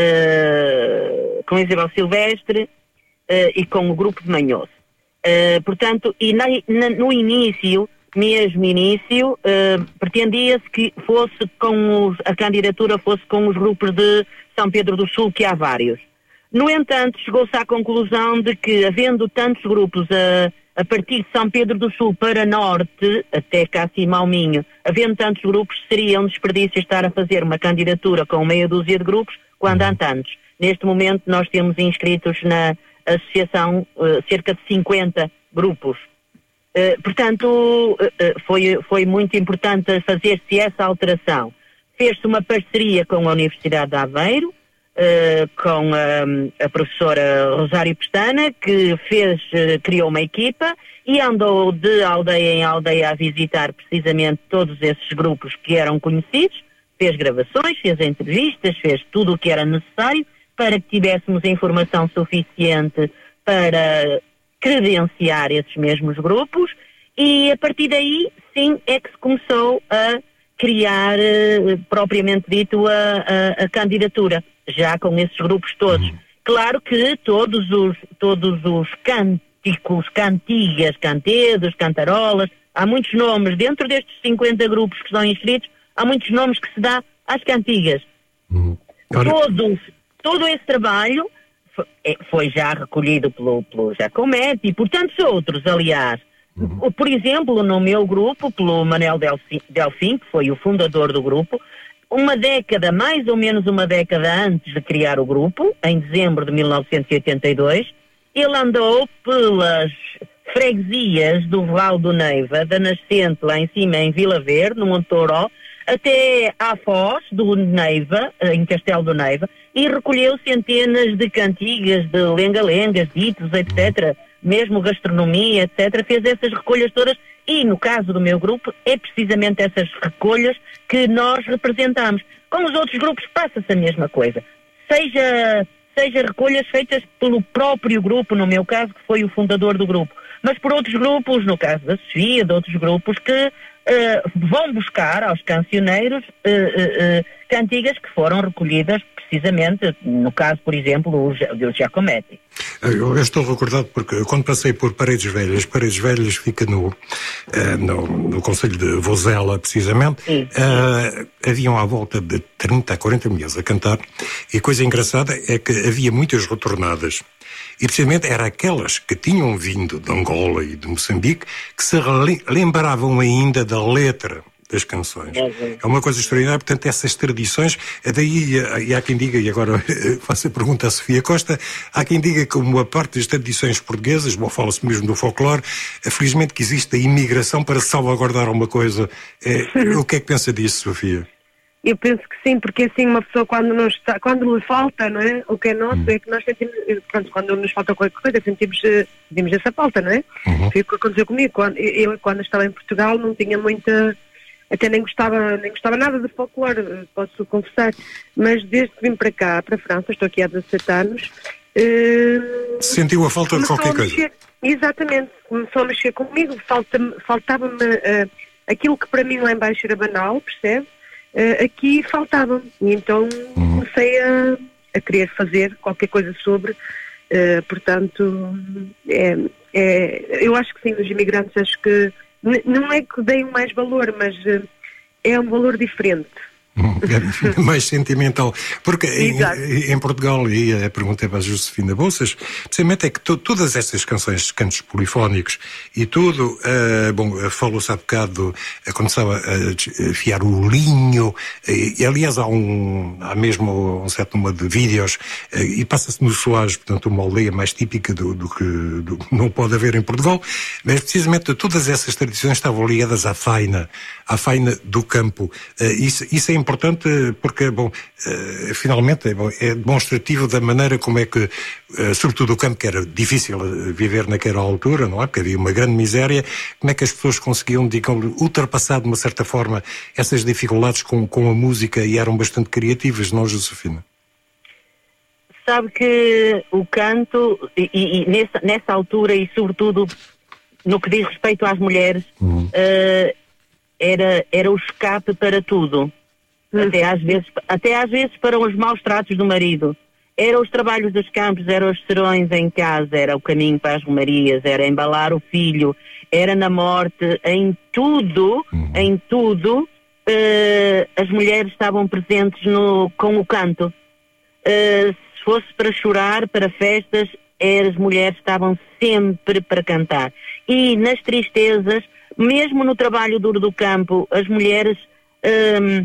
uh, com Isabel Silvestre uh, e com o grupo de Manhoce. Uh, portanto, e na, na, no início, mesmo início, uh, pretendia-se que fosse com os, a candidatura fosse com os grupos de São Pedro do Sul, que há vários. No entanto, chegou-se à conclusão de que, havendo tantos grupos a a partir de São Pedro do Sul para norte, até Cássio Minho, havendo tantos grupos, seria um desperdício estar a fazer uma candidatura com meia dúzia de grupos, quando há tantos. Neste momento nós temos inscritos na associação uh, cerca de cinquenta grupos. Uh, portanto, uh, foi, foi muito importante fazer-se essa alteração. Fez-se uma parceria com a Universidade de Aveiro, Uh, com a, a professora Rosário Pestana, que fez, uh, criou uma equipa e andou de aldeia em aldeia a visitar precisamente todos esses grupos que eram conhecidos, fez gravações, fez entrevistas, fez tudo o que era necessário para que tivéssemos informação suficiente para credenciar esses mesmos grupos, e a partir daí, sim, é que se começou a criar, uh, propriamente dito, a, a, a candidatura. já com esses grupos todos. Uhum. Claro que todos os, todos os cânticos, cantigas, cantedos, cantarolas, há muitos nomes, dentro destes cinquenta grupos que estão inscritos, há muitos nomes que se dá às cantigas. Uhum. Todos, todo esse trabalho foi, foi já recolhido pelo, pelo Giacometti e por tantos outros, aliás. Uhum. Por exemplo, no meu grupo, pelo Manel Delfim, Delfim, que foi o fundador do grupo, uma década, mais ou menos uma década antes de criar o grupo, em dezembro de mil novecentos e oitenta e dois, ele andou pelas freguesias do Val do Neiva, da Nascente, lá em cima, em Vila Verde, no Monte Toró, até à Foz do Neiva, em Castelo do Neiva, e recolheu centenas de cantigas, de lenga-lengas, ditos, etcétera, mesmo gastronomia, etcétera, fez essas recolhas todas, e no caso do meu grupo, é precisamente essas recolhas que nós representamos. Com os outros grupos passa-se a mesma coisa. Seja, seja recolhas feitas pelo próprio grupo, no meu caso, que foi o fundador do grupo, mas por outros grupos, no caso da Sofia, de outros grupos que Uh, vão buscar aos cancioneiros uh, uh, uh, cantigas que foram recolhidas precisamente, no caso, por exemplo, do Giacometti. Eu estou recordado porque quando passei por Paredes Velhas, Paredes Velhas fica no, uh, no, no concelho de Vozela, precisamente, sim, sim. Uh, haviam à volta de trinta a quarenta mulheres a cantar, e a coisa engraçada é que havia muitas retornadas. E precisamente eram aquelas que tinham vindo de Angola e de Moçambique que se lembravam ainda da letra das canções. É uma coisa extraordinária, portanto, essas tradições, daí, e há quem diga, e agora faço a pergunta à Sofia Costa, há quem diga que uma parte das tradições portuguesas, bom, fala-se mesmo do folclore, felizmente que existe a imigração para salvaguardar uma coisa. É, o que é que pensa disso, Sofia? Eu penso que sim, porque assim uma pessoa quando não está, quando lhe falta, não é? O que é nosso hum. é que nós sentimos, pronto, quando nos falta qualquer coisa, sentimos, sentimos essa falta, não é? Uhum. Foi o que aconteceu comigo. Quando, eu, quando estava em Portugal, não tinha muita, até nem gostava, nem gostava nada de folclore, posso confessar, mas desde que vim para cá, para a França, estou aqui há dezassete anos. Uh, Sentiu a falta de qualquer coisa? Mexer, exatamente, começou a mexer comigo, falta, faltava-me uh, aquilo que para mim lá em baixo era banal, percebe? Uh, aqui faltava, e então uhum. comecei a, a querer fazer qualquer coisa sobre, uh, portanto, é, é, eu acho que sim, os imigrantes, acho que n- não é que deem mais valor, mas uh, é um valor diferente. Mais sentimental, porque em, em Portugal, e a pergunta é para a Josefina Bolsas, precisamente é que to, todas estas canções, cantos polifónicos e tudo, uh, bom, falou-se há bocado, uh, quando estava a afiar o linho, e, e aliás há um, há mesmo um certo número de vídeos, uh, e passa-se no Soares, portanto uma aldeia mais típica do, do que do, não pode haver em Portugal, mas precisamente todas essas tradições estavam ligadas à faina, à faina do campo. Uh, isso, isso é importante porque, bom, uh, finalmente é, bom, é demonstrativo da maneira como é que, uh, sobretudo o campo, que era difícil viver naquela altura, não é? Porque havia uma grande miséria, como é que as pessoas conseguiam, digamos, ultrapassar de uma certa forma essas dificuldades com, com a música e eram bastante criativas, não, Josefina? Sabe que o canto, e, e nessa, nessa altura, e sobretudo no que diz respeito às mulheres, uhum. uh, era, era o escape para tudo. Até às vezes, até às vezes para os maus tratos do marido. Era os trabalhos dos campos, eram os serões em casa, era o caminho para as romarias, era embalar o filho, era na morte, em tudo, uhum. em tudo, uh, as mulheres estavam presentes no, com o canto. Uh, se fosse para chorar, para festas, as mulheres estavam sempre para cantar. E nas tristezas, mesmo no trabalho duro do campo, as mulheres um,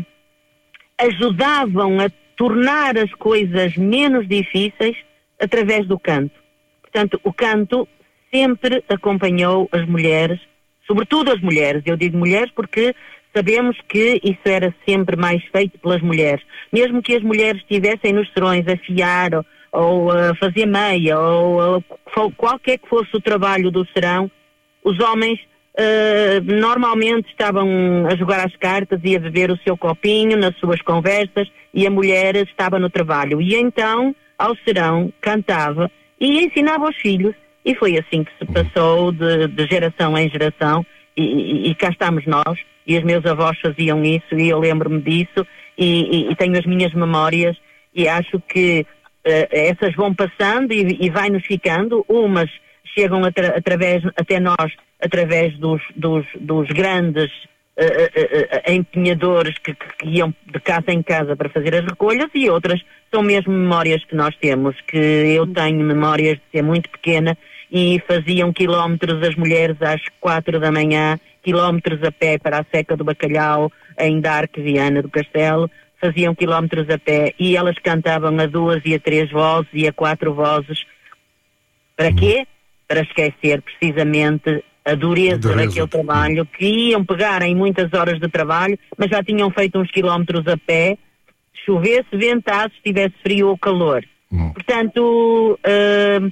ajudavam a tornar as coisas menos difíceis através do canto. Portanto, o canto sempre acompanhou as mulheres, sobretudo as mulheres. Eu digo mulheres porque sabemos que isso era sempre mais feito pelas mulheres. Mesmo que as mulheres estivessem nos serões a fiar ou, ou a fazer meia ou, ou qualquer que fosse o trabalho do serão, os homens Uh, normalmente estavam a jogar as cartas e a beber o seu copinho nas suas conversas, e a mulher estava no trabalho. E então, ao serão, cantava e ensinava aos filhos, e foi assim que se passou de, de geração em geração, e, e, e cá estamos nós, e os meus avós faziam isso, e eu lembro-me disso, e, e, e tenho as minhas memórias, e acho que uh, essas vão passando e, e vai-nos ficando, umas chegam atra- através, até nós através dos, dos, dos grandes uh, uh, uh, empenhadores que, que, que iam de casa em casa para fazer as recolhas, e outras são mesmo memórias que nós temos, que eu tenho memórias de ser muito pequena e faziam quilómetros as mulheres às quatro da manhã, quilómetros a pé para a Seca do Bacalhau, em Darque, Viana do Castelo, faziam quilómetros a pé e elas cantavam a duas e a três vozes e a quatro vozes. Para quê? Para esquecer precisamente a dureza, dureza daquele trabalho, que iam pegar em muitas horas de trabalho, mas já tinham feito uns quilómetros a pé, chovesse, ventasse, estivesse frio ou calor. Hum. Portanto, uh,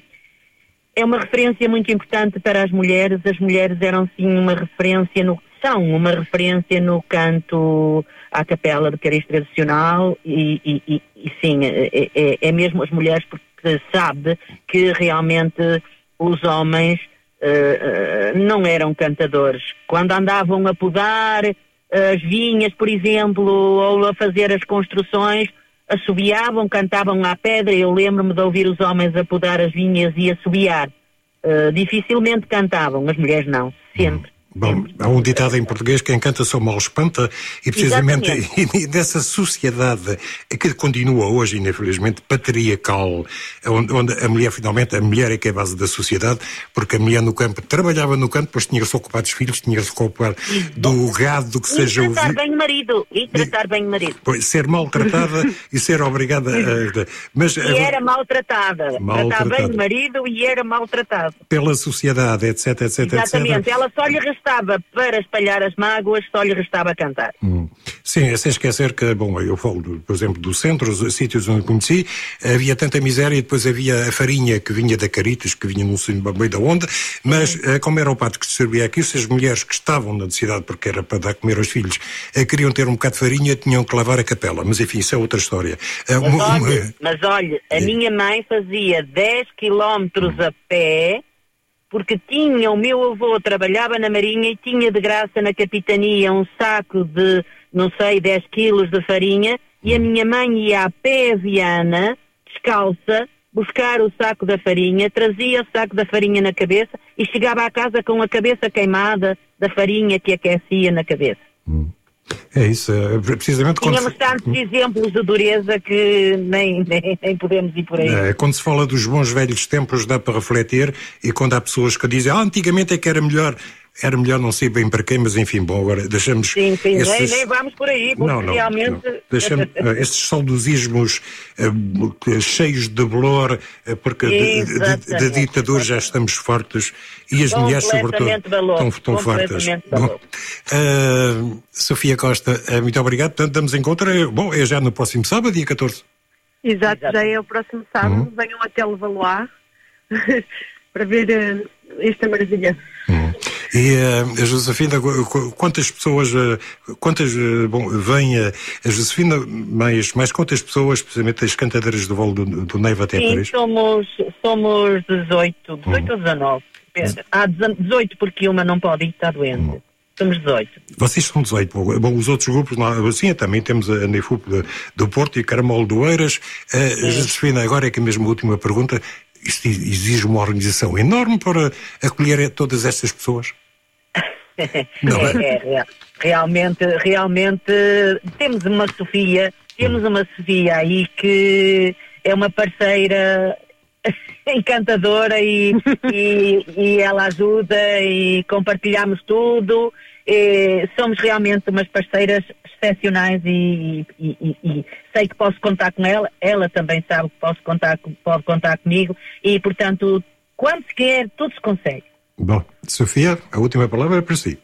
é uma referência muito importante para as mulheres. As mulheres eram sim uma referência, no, são uma referência no canto à capela de cariz tradicional e, e, e, e sim, é, é, é mesmo as mulheres, porque sabe que realmente os homens uh, uh, não eram cantadores. Quando andavam a podar as vinhas, por exemplo, ou a fazer as construções, assobiavam, cantavam à pedra. Eu lembro-me de ouvir os homens a podar as vinhas e assobiar. Uh, dificilmente cantavam, as mulheres não, sempre. Bom, há um ditado em português: quem canta só mal espanta, e precisamente e dessa sociedade que continua hoje, infelizmente, patriarcal, onde, onde a mulher, finalmente, a mulher é que é a base da sociedade, porque a mulher no campo trabalhava no campo, depois tinha que se ocupar dos filhos, tinha que se ocupar do gado que e seja ouvido. E tratar bem o marido, e tratar bem o marido. Pois, ser maltratada e ser obrigada a... Mas, e era maltratada, maltratada. Tratava bem o marido e era maltratada. Pela sociedade, etc, etc, Exatamente, etcétera. Ela só lhe estava para espalhar as mágoas, só lhe restava cantar. Hum. Sim, é sem esquecer que, bom, eu falo, por exemplo, do centro, os sítios onde conheci, havia tanta miséria, e depois havia a farinha que vinha da Caritas, que vinha no meio da onda, mas sim. Como era o pato que se servia aqui, se as mulheres que estavam na cidade, porque era para dar comer aos filhos, queriam ter um bocado de farinha, tinham que lavar a capela, mas enfim, isso é outra história. Mas, uma, olha, uma... mas olha, a é. minha mãe fazia dez quilómetros hum. a pé, porque tinha, o meu avô trabalhava na Marinha e tinha de graça na capitania um saco de, não sei, dez quilos de farinha, e a minha mãe ia a pé a Viana, descalça, buscar o saco da farinha, trazia o saco da farinha na cabeça e chegava à casa com a cabeça queimada da farinha que aquecia na cabeça. Hum. É isso, é, precisamente quando... Tínhamos tantos exemplos de dureza que nem, nem, nem podemos ir por aí. É, quando se fala dos bons velhos tempos dá para refletir, e quando há pessoas que dizem, ah, antigamente é que era melhor... Era melhor não sei bem para quem, mas enfim, bom, agora deixamos... Sim, sim, esses... nem, nem vamos por aí, porque não, não, realmente... Não. Deixamos estes saudosismos uh, cheios de bolor, uh, porque de, de, de ditador já estamos fartos, e as mulheres, sobretudo, estão, estão fartas. Bom, uh, Sofia Costa, uh, muito obrigado. Portanto, damos encontro, bom, é já no próximo sábado, dia catorze. Exato, já é o próximo sábado. Uhum. Venham até Levallois para ver uh, esta maravilha. Uhum. E uh, a Josefina, quantas pessoas, uh, quantas, uh, bom, vem uh, a Josefina, mais, mais quantas pessoas, precisamente as cantadeiras do voo do, do Neiva até Paris? Sim, somos, somos dezoito, dezoito uhum. ou dezanove. Há dezoito porque uma não pode ir, está doente. Uhum. Somos dezoito. Vocês são dezoito. Bom, os outros grupos, assim, também temos a Nefup do Porto e Carmol do Eiras. Uh, Josefina, agora é que mesmo a última pergunta. Isto exige uma organização enorme para acolher todas estas pessoas? Não é? É, é, realmente, realmente temos uma Sofia, temos uma Sofia aí que é uma parceira encantadora e, e, e ela ajuda e compartilhamos tudo. E somos realmente umas parceiras excepcionais e, e, e, e sei que posso contar com ela, ela também sabe que posso contar, pode contar comigo e, portanto, quando se quer, tudo se consegue. Bom, Sofia, a última palavra é para si.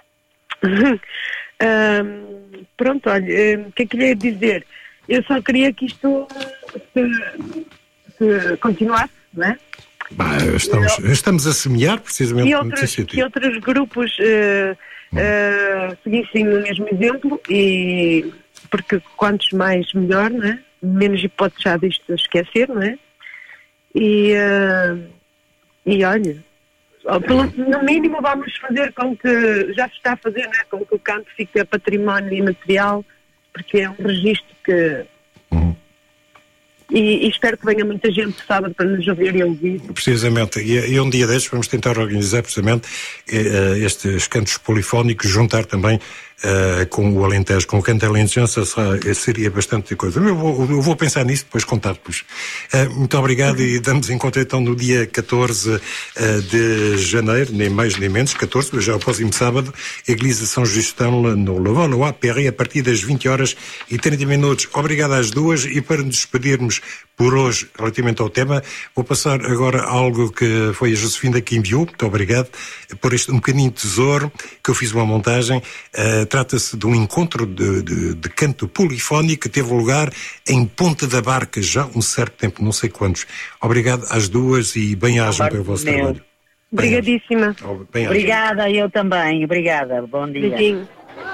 um, pronto, olha, o um, que é que lhe ia dizer? Eu só queria que isto se, se continuasse, não é? Bah, estamos, Eu, estamos a semear precisamente e outros, nesse sentido. Que outros grupos uh, uh, seguissem o mesmo exemplo, e porque quantos mais melhor, não é? Menos hipótese há disto de esquecer, não é? E, uh, e olha, no mínimo vamos fazer com que, já se está a fazer, né, com que o canto fique património imaterial, porque é um registro que, e, e espero que venha muita gente sábado para nos ouvir e ouvir. Precisamente, e, e um dia destes vamos tentar organizar precisamente uh, estes cantos polifónicos, juntar também uh, com o Alentejo, com o canto alentejança, seria bastante coisa. Eu vou, eu vou pensar nisso, depois contar-vos. Uh, muito obrigado e damos encontro então no dia catorze uh, de janeiro, nem mais nem menos, catorze, mas já é o próximo sábado, Igreja São Justão no Levallois, Perret, a partir das vinte horas e trinta minutos. Obrigado às duas, e para nos despedirmos por hoje, relativamente ao tema, vou passar agora algo que foi a Josefina que enviou, muito obrigado, por este um bocadinho de tesouro, que eu fiz uma montagem. Uh, trata-se de um encontro de, de, de canto polifónico que teve lugar em Ponta da Barca, já há um certo tempo, não sei quantos. Obrigado às duas e bem-ajam pelo vosso meu. trabalho. Obrigadíssima. Bem obrigada, eu também. Obrigada. Bom dia. Beijinho.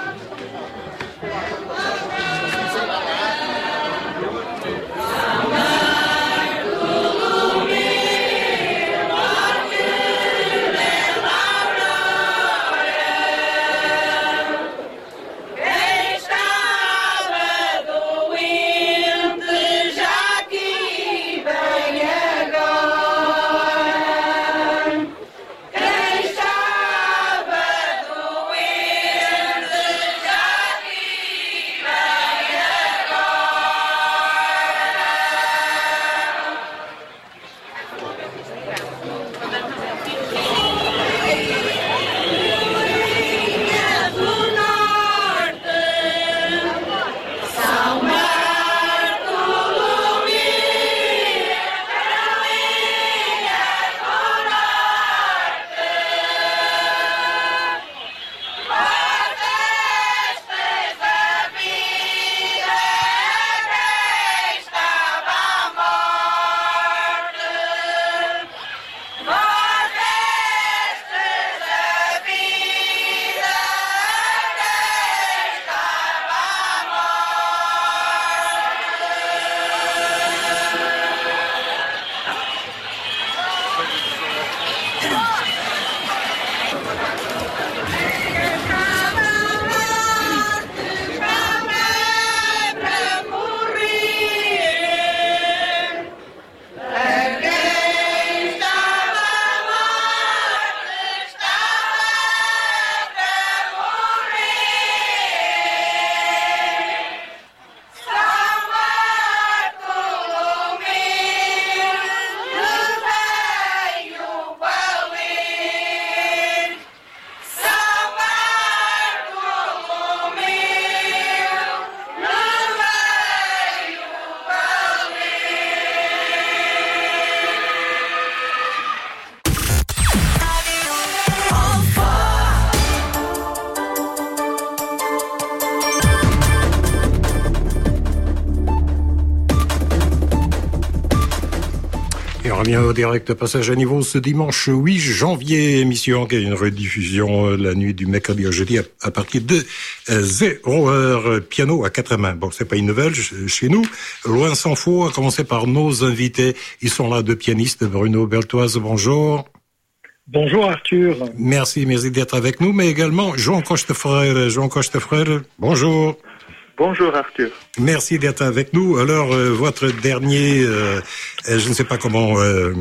revient au direct passage à niveau ce dimanche huit janvier, émission qui est une rediffusion euh, la nuit du mercredi au jeudi à, à partir de euh, zéro heure, piano à quatre mains. Bon, c'est pas une nouvelle chez nous, loin s'en faut, à commencer par nos invités. Ils sont là, deux pianistes. Bruno Beltoise, bonjour. Bonjour Arthur. Merci, merci d'être avec nous, mais également Jean Coste-Frère. Jean Coste-Frère, bonjour. Bonjour Arthur. Merci d'être avec nous. Alors, euh, votre dernier, euh, je ne sais pas comment, euh,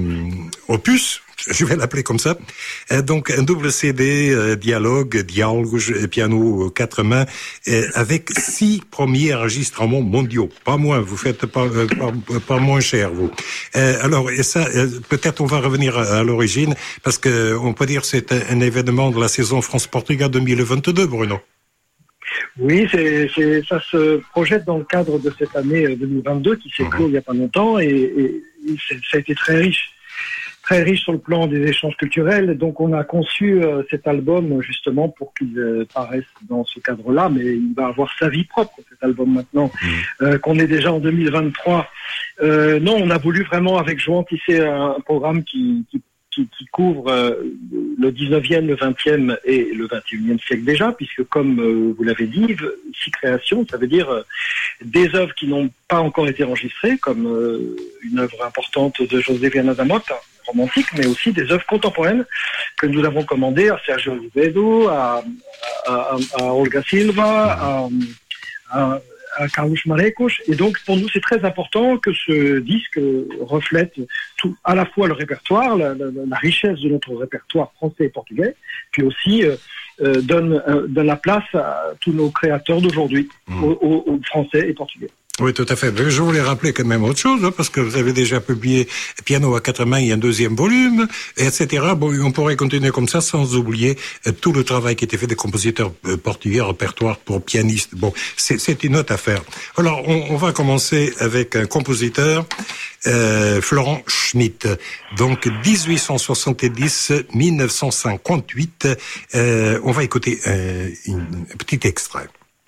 opus, je vais l'appeler comme ça, euh, donc un double C D, euh, dialogue, dialogue, piano quatre mains, euh, avec six premiers enregistrements mondiaux. Pas moins, vous faites pas, euh, pas, pas moins cher, vous. Euh, alors, et ça, euh, peut-être on va revenir à, à l'origine, parce que on peut dire que c'est un, un événement de la saison France-Portugal deux mille vingt-deux, Bruno. Oui, c'est, c'est, ça se projette dans le cadre de cette année deux mille vingt-deux qui s'est clos il n'y a pas longtemps et, et, et ça a été très riche, très riche sur le plan des échanges culturels. Donc on a conçu euh, cet album justement pour qu'il euh, paraisse dans ce cadre-là, mais il va avoir sa vie propre cet album maintenant, euh, qu'on est déjà en deux mille vingt-trois. Euh, non, on a voulu vraiment avec Joan tisser un, un programme qui, qui Qui, qui couvre euh, le dix-neuvième, le vingtième et le vingt et unième siècle déjà, puisque comme euh, vous l'avez dit, six créations, ça veut dire euh, des œuvres qui n'ont pas encore été enregistrées, comme euh, une œuvre importante de José Viana da Mota, romantique, mais aussi des œuvres contemporaines que nous avons commandées à Sergio Azevedo, à, à, à, à Olga Silva, à, à à Carlos Marecos. Et donc, pour nous, c'est très important que ce disque reflète tout, à la fois le répertoire, la, la, la richesse de notre répertoire français et portugais, puis aussi euh, euh, donne, euh, donne la place à tous nos créateurs d'aujourd'hui, mmh. aux, aux, aux français et portugais. Oui, tout à fait. Je voulais rappeler quand même autre chose, hein, parce que vous avez déjà publié Piano à quatre mains, il y a un deuxième volume, et cetera. Bon, on pourrait continuer comme ça sans oublier euh, tout le travail qui a été fait des compositeurs euh, portugais, répertoire pour pianistes. Bon, c'est, c'est une autre affaire. Alors, on, on va commencer avec un compositeur, euh, Florent Schmitt. Donc, dix-huit cent soixante-dix à dix-neuf cent cinquante-huit. Euh, on va écouter euh, une, un petit extrait.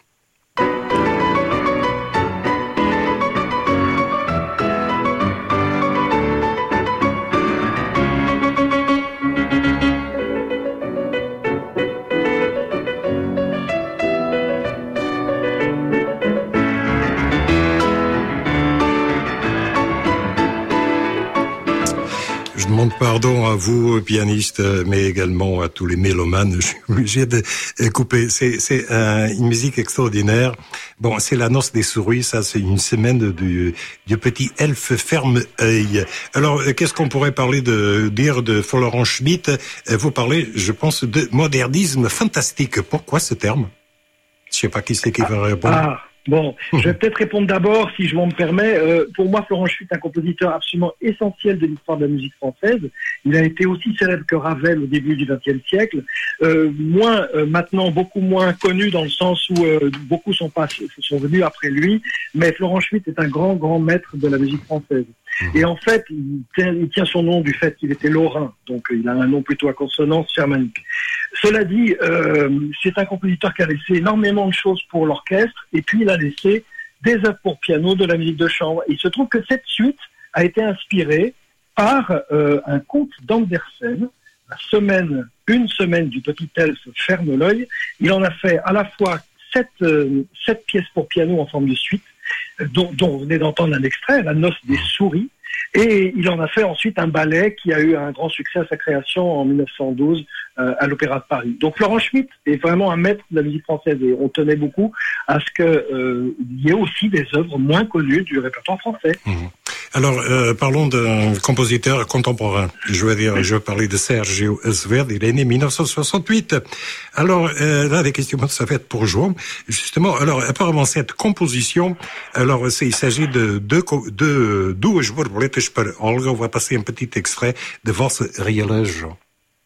Je demande pardon à vous, pianistes, mais également à tous les mélomanes. Je suis obligé de couper. C'est, c'est un, une musique extraordinaire. Bon, c'est la noce des souris. Ça, c'est une semaine du, du petit elfe ferme-œil. Alors, qu'est-ce qu'on pourrait parler de dire de Florent Schmitt? Vous parlez, je pense, de modernisme fantastique. Pourquoi ce terme? Je sais pas qui c'est qui va répondre. Ah. Bon, je vais peut-être répondre d'abord, si je m'en permets. Euh, pour moi, Florent Schmitt est un compositeur absolument essentiel de l'histoire de la musique française. Il a été aussi célèbre que Ravel au début du vingtième siècle. Euh, moins euh, maintenant, beaucoup moins connu dans le sens où euh, beaucoup sont, pas, sont venus après lui. Mais Florent Schmitt est un grand, grand maître de la musique française. Et en fait, il tient, il tient son nom du fait qu'il était lorrain, donc il a un nom plutôt à consonance germanique. Cela dit, euh, c'est un compositeur qui a laissé énormément de choses pour l'orchestre, et puis il a laissé des œuvres pour piano, de la musique de chambre. Et il se trouve que cette suite a été inspirée par euh, un conte d'Andersen, la semaine, une semaine du petit elfe ferme l'œil. Il en a fait à la fois sept, euh, sept pièces pour piano en forme de suite, Dont, dont vous venez d'entendre un extrait, La noce des souris, et il en a fait ensuite un ballet qui a eu un grand succès à sa création en dix-neuf cent douze euh, à l'Opéra de Paris. Donc Florent Schmitt est vraiment un maître de la musique française et on tenait beaucoup à ce qu'il euh, y ait aussi des œuvres moins connues du répertoire français. Mmh. Alors, euh, parlons d'un compositeur contemporain. Je veux dire, je veux parler de Sergio Azevedo. Il est né en dix-neuf cent soixante-huit. Alors, euh, là, des questions ça fait pour João. Justement, alors, apparemment, cette composition, alors, c'est, il s'agit de deux, de, duas borboletas para Olga. On va passer un petit extrait de Vossa Realejo.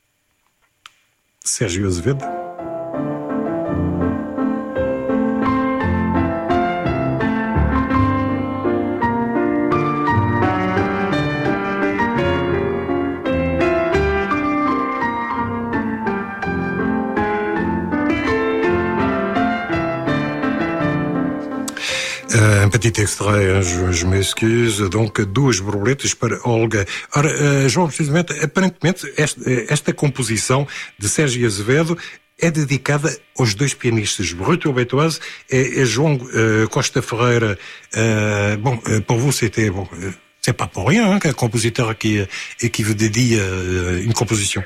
Sergio Azevedo. Uh, un petit extrait, hein, je, je m'excuse. Donc, duas borboletas para Olga. Ora, uh, João, precisamente, aparentemente, esta, esta composição de Sérgio Azevedo é dedicada aos dois pianistas, Bruto Beitoise et, et João uh, Costa Ferreira. Uh, bon, uh, pour vous, c'était bon, uh, c'est pas pour rien hein, qu'un compositeur qui et qui vous dédie uh, une composition.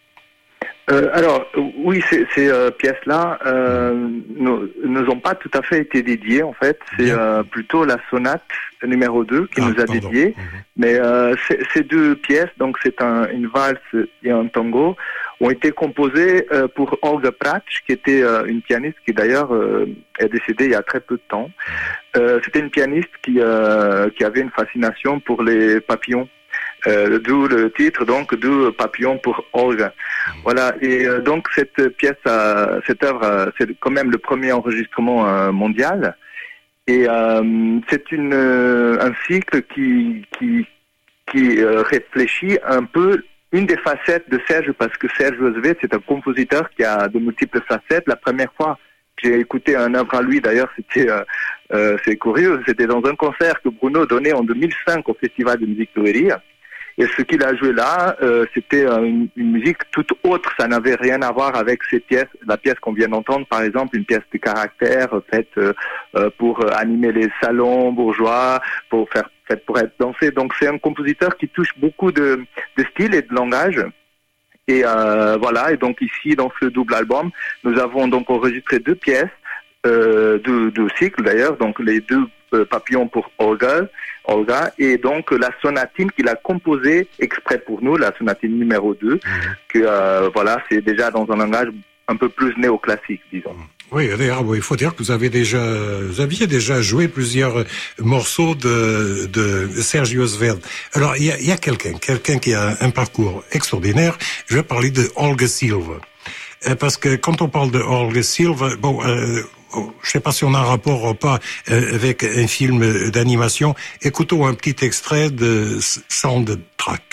Euh, alors, oui, ces, ces euh, pièces-là euh, ne ont pas tout à fait été dédiées, en fait. C'est euh, plutôt la sonate numéro deux qui ah, nous a pardon. dédié. Mmh. Mais euh, ces deux pièces, donc c'est un, une valse et un tango, ont été composées euh, pour Olga Prach, qui était euh, une pianiste qui d'ailleurs euh, est décédée il y a très peu de temps. Euh, c'était une pianiste qui, euh, qui avait une fascination pour les papillons. Euh, d'où le titre, donc, d'où Papillon pour Olga. Voilà. Et euh, donc, cette pièce, euh, cette œuvre, euh, c'est quand même le premier enregistrement euh, mondial. Et euh, c'est une, euh, un cycle qui, qui, qui euh, réfléchit un peu une des facettes de Serge, parce que Serge Azevedo, c'est un compositeur qui a de multiples facettes. La première fois que j'ai écouté un œuvre à lui, d'ailleurs, c'était, euh, euh, c'est curieux, c'était dans un concert que Bruno donnait en deux mille cinq au Festival de musique de Leiria. Et ce qu'il a joué là, euh, c'était une, une musique toute autre. Ça n'avait rien à voir avec ces pièces. La pièce qu'on vient d'entendre, par exemple, une pièce de caractère faite euh, pour animer les salons bourgeois, pour faire faite pour être dansée. Donc c'est un compositeur qui touche beaucoup de, de styles et de langage. Et euh, voilà. Et donc ici, dans ce double album, nous avons donc enregistré deux pièces. euh, du, du cycle d'ailleurs, donc les deux euh, papillons pour Olga, Olga, et donc la sonatine qu'il a composée exprès pour nous, la sonatine numéro deux, mmh. que euh, voilà, c'est déjà dans un langage un peu plus néoclassique, disons. Oui, d'ailleurs, il faut dire que vous avez déjà, vous aviez déjà joué plusieurs morceaux de, de Sergio Sverd. Alors, il y a, il y a quelqu'un, quelqu'un qui a un parcours extraordinaire. Je vais parler de Olga Silva. Parce que quand on parle de Olga Silva, bon, euh, je sais pas si on a un rapport ou pas euh, avec un film d'animation. Écoutons un petit extrait de Soundtrack.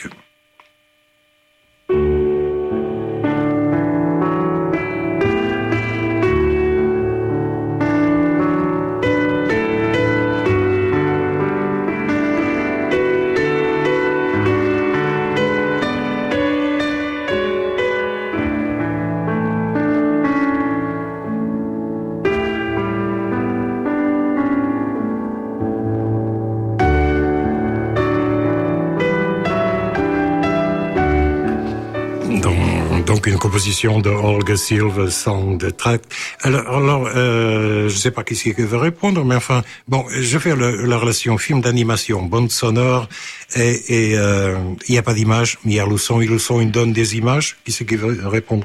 Une composition de Olga Silva, Soundtrack. Alors, alors euh, je ne sais pas qui c'est qui veut répondre, mais enfin, bon, je fais le, la relation film d'animation, bande sonore, et il euh, n'y a pas d'image, mais il y a le son, et le son, il donne des images. Qui c'est qui veut répondre?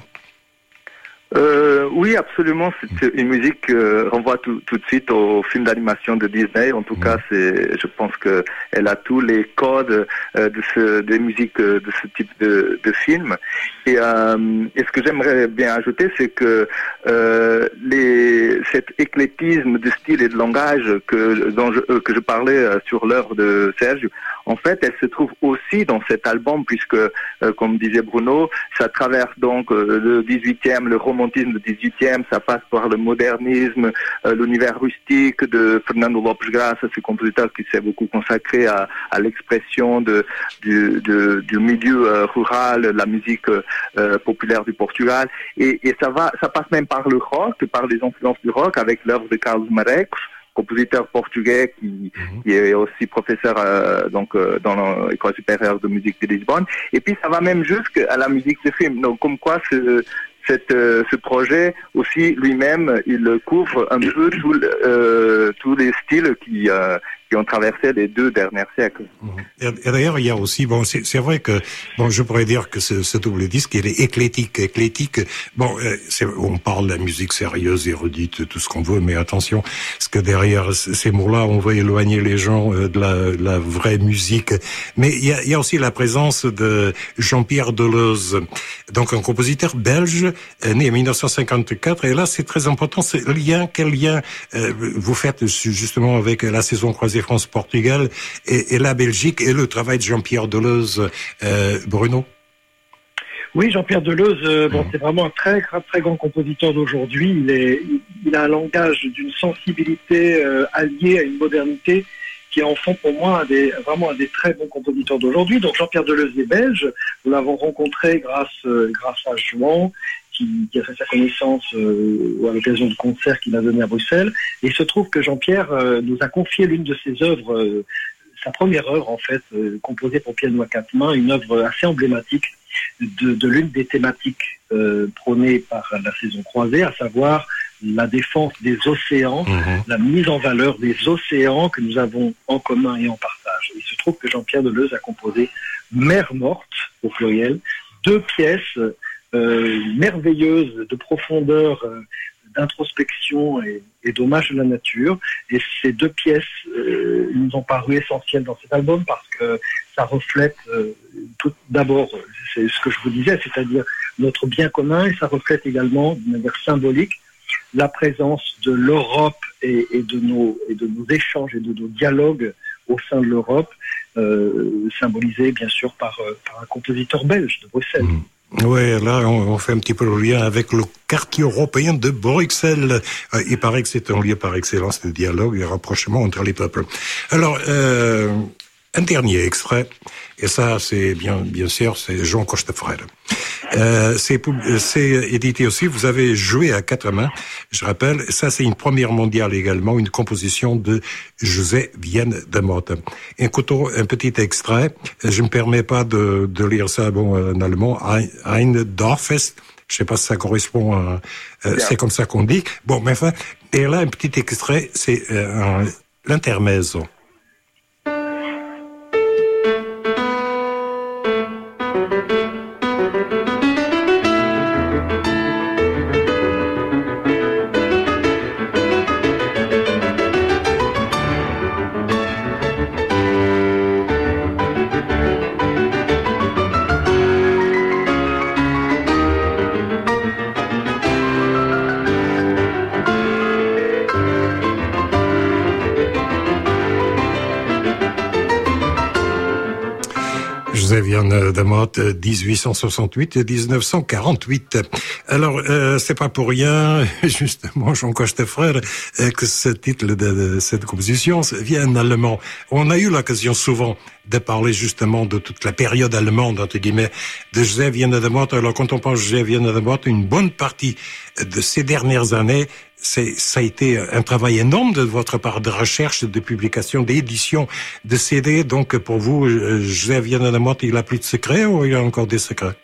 Euh, oui, absolument. C'est une musique qui euh, renvoie tout, tout de suite au film d'animation de Disney. En tout mmh. cas, c'est, je pense que elle a tous les codes euh, de ce, des musiques euh, de ce type de, de film. Et, euh, et ce que j'aimerais bien ajouter, c'est que euh, les, cet éclectisme de style et de langage que dont je, euh, que je parlais euh, sur l'œuvre de Serge, en fait, elle se trouve aussi dans cet album, puisque, euh, comme disait Bruno, ça traverse donc euh, le dix-huitième, le romantisme du dix-huitième, ça passe par le modernisme, euh, l'univers rustique de Fernando Lopes Graça, ce compositeur qui s'est beaucoup consacré à, à l'expression de, du, de, du milieu euh, rural, la musique euh, populaire du Portugal, et, et ça va, ça passe même par le rock, par les influences du rock, avec l'œuvre de Carlos Marx, compositeur portugais qui, mmh. qui est aussi professeur euh, donc euh, dans l'école supérieure de musique de Lisbonne. Et puis ça va même jusqu'à la musique de film. Donc comme quoi ce, cette, euh, ce projet aussi lui-même, il couvre un peu tout, euh, tous les styles qui, euh, qui ont traversé les deux derniers siècles. Et, et d'ailleurs, il y a aussi, bon, c'est, c'est vrai que, bon, je pourrais dire que ce, ce double disque, il est éclectique, éclectique. Bon, c'est, on parle de la musique sérieuse, érudite, tout ce qu'on veut, mais attention, parce que derrière ces mots-là, on veut éloigner les gens de la, de la vraie musique. Mais il y a, il y a aussi la présence de Jean-Pierre Deleuze, donc un compositeur belge, né en dix-neuf cent cinquante-quatre. Et là, c'est très important, c'est le lien, quel lien euh, vous faites justement avec la saison croisée France-Portugal et, et la Belgique et le travail de Jean-Pierre Deleuze, euh, Bruno? Oui, Jean-Pierre Deleuze, euh, bon, mmh. c'est vraiment un très, très grand compositeur d'aujourd'hui. Il, est, il a un langage d'une sensibilité euh, alliée à une modernité qui en font pour moi un des, vraiment un des très bons compositeurs d'aujourd'hui. Donc Jean-Pierre Deleuze est belge. Nous l'avons rencontré grâce, euh, grâce à Juan, qui, qui a fait sa connaissance euh, à l'occasion du concert qu'il a donné à Bruxelles. Et il se trouve que Jean-Pierre euh, nous a confié l'une de ses œuvres, euh, sa première œuvre en fait, euh, composée pour piano à quatre mains, une œuvre assez emblématique de, de l'une des thématiques euh, prônées par la saison croisée, à savoir la défense des océans, mmh. la mise en valeur des océans que nous avons en commun et en partage. Il se trouve que Jean-Pierre Deleuze a composé Mer morte, au pluriel, deux pièces euh, merveilleuses de profondeur, euh, d'introspection et, et d'hommage à la nature. Et ces deux pièces euh, nous ont paru essentielles dans cet album parce que ça reflète euh, tout d'abord, c'est ce que je vous disais, c'est-à-dire notre bien commun, et ça reflète également de manière symbolique la présence de l'Europe et, et, de nos, et de nos échanges et de nos dialogues au sein de l'Europe, euh, symbolisés bien sûr par, par un compositeur belge de Bruxelles. Mmh. Oui, là, on, on fait un petit peu le lien avec le quartier européen de Bruxelles. Euh, il paraît que c'est un lieu par excellence de dialogue et rapprochement entre les peuples. Alors, euh, un dernier extrait, et ça, c'est bien, bien sûr, c'est Jean Costefrère. Euh, c'est, c'est édité aussi, vous avez joué à quatre mains, je rappelle, ça c'est une première mondiale également, une composition de José Vienne de Motte. Écoutons un petit extrait, je ne me permets pas de, de lire ça bon, en allemand, Ein Dorfest Je sais pas si ça correspond à... Euh, c'est comme ça qu'on dit. Bon, mais enfin... Et là, un petit extrait, c'est euh, l'intermezzo. Yann Damotte, dix-huit cent soixante-huit et dix-neuf cent quarante-huit. Alors, euh, c'est pas pour rien, justement, Jean Cochtefrère, euh, que ce titre de, de cette composition vient en allemand. On a eu l'occasion souvent de parler justement de toute la période allemande, entre guillemets, de Joseph Vienne Demotte. Alors, quand on pense Joseph Vienne Demotte, une bonne partie de ces dernières années, c'est, ça a été un travail énorme de votre part de recherche, de publication, d'édition, de C D. Donc, pour vous, Joseph Vienne Demotte, il a plus de secrets ou il y a encore des secrets?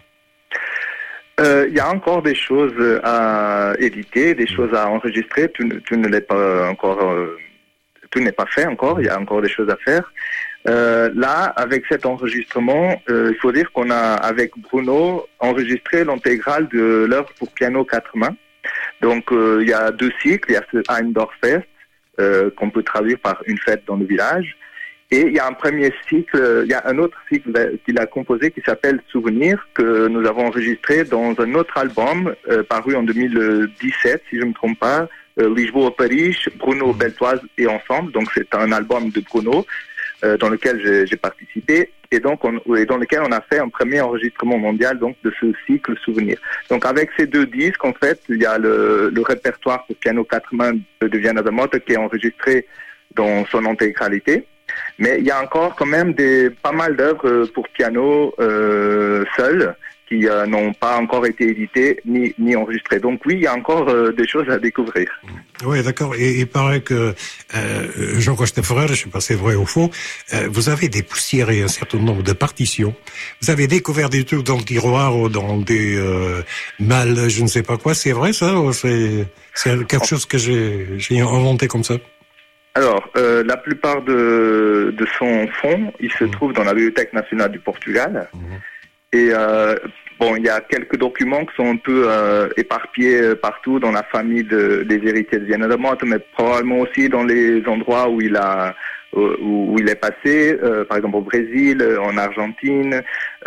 Euh, il y a encore des choses à éditer, des choses à enregistrer. Tout, tout ne l'est pas encore, euh, tout n'est pas fait encore. Il y a encore des choses à faire. Euh, là, avec cet enregistrement, euh, il faut dire qu'on a, avec Bruno, enregistré l'intégrale de l'œuvre pour piano quatre mains. Donc, euh, il y a deux cycles. Il y a ce Eindorffest, euh, qu'on peut traduire par une fête dans le village. Et il y a un premier cycle, il y a un autre cycle qu'il a composé qui s'appelle Souvenir, que nous avons enregistré dans un autre album, euh, paru en deux mille dix-sept, si je ne me trompe pas, euh, Lisboa Paris, Bruno Beltoise et ensemble. Donc, c'est un album de Bruno, euh, dans lequel j'ai, j'ai participé. Et donc, on, et dans lequel on a fait un premier enregistrement mondial, donc, de ce cycle Souvenir. Donc, avec ces deux disques, en fait, il y a le, le répertoire pour piano quatre mains de Vienne Demotte qui est enregistré dans son intégralité. Mais il y a encore quand même des, pas mal d'œuvres pour piano euh, seules qui euh, n'ont pas encore été éditées ni, ni enregistrées. Donc oui, il y a encore euh, des choses à découvrir. Oui, d'accord. Et il paraît que euh, Jean Cochtefrère, je ne sais pas si c'est vrai ou faux, euh, vous avez dépoussiéré un certain nombre de partitions. Vous avez découvert des trucs dans le tiroir ou dans des euh, malles, je ne sais pas quoi. C'est vrai ça ou c'est, c'est quelque chose que j'ai, j'ai inventé comme ça? Alors, euh, la plupart de, de son fonds, il se mmh. trouve dans la Bibliothèque nationale du Portugal. Mmh. Et euh, bon, il y a quelques documents qui sont un peu euh, éparpillés partout dans la famille de, des héritiers de Vienne Demotte, mais probablement aussi dans les endroits où il a où, où il est passé, euh, par exemple au Brésil, en Argentine.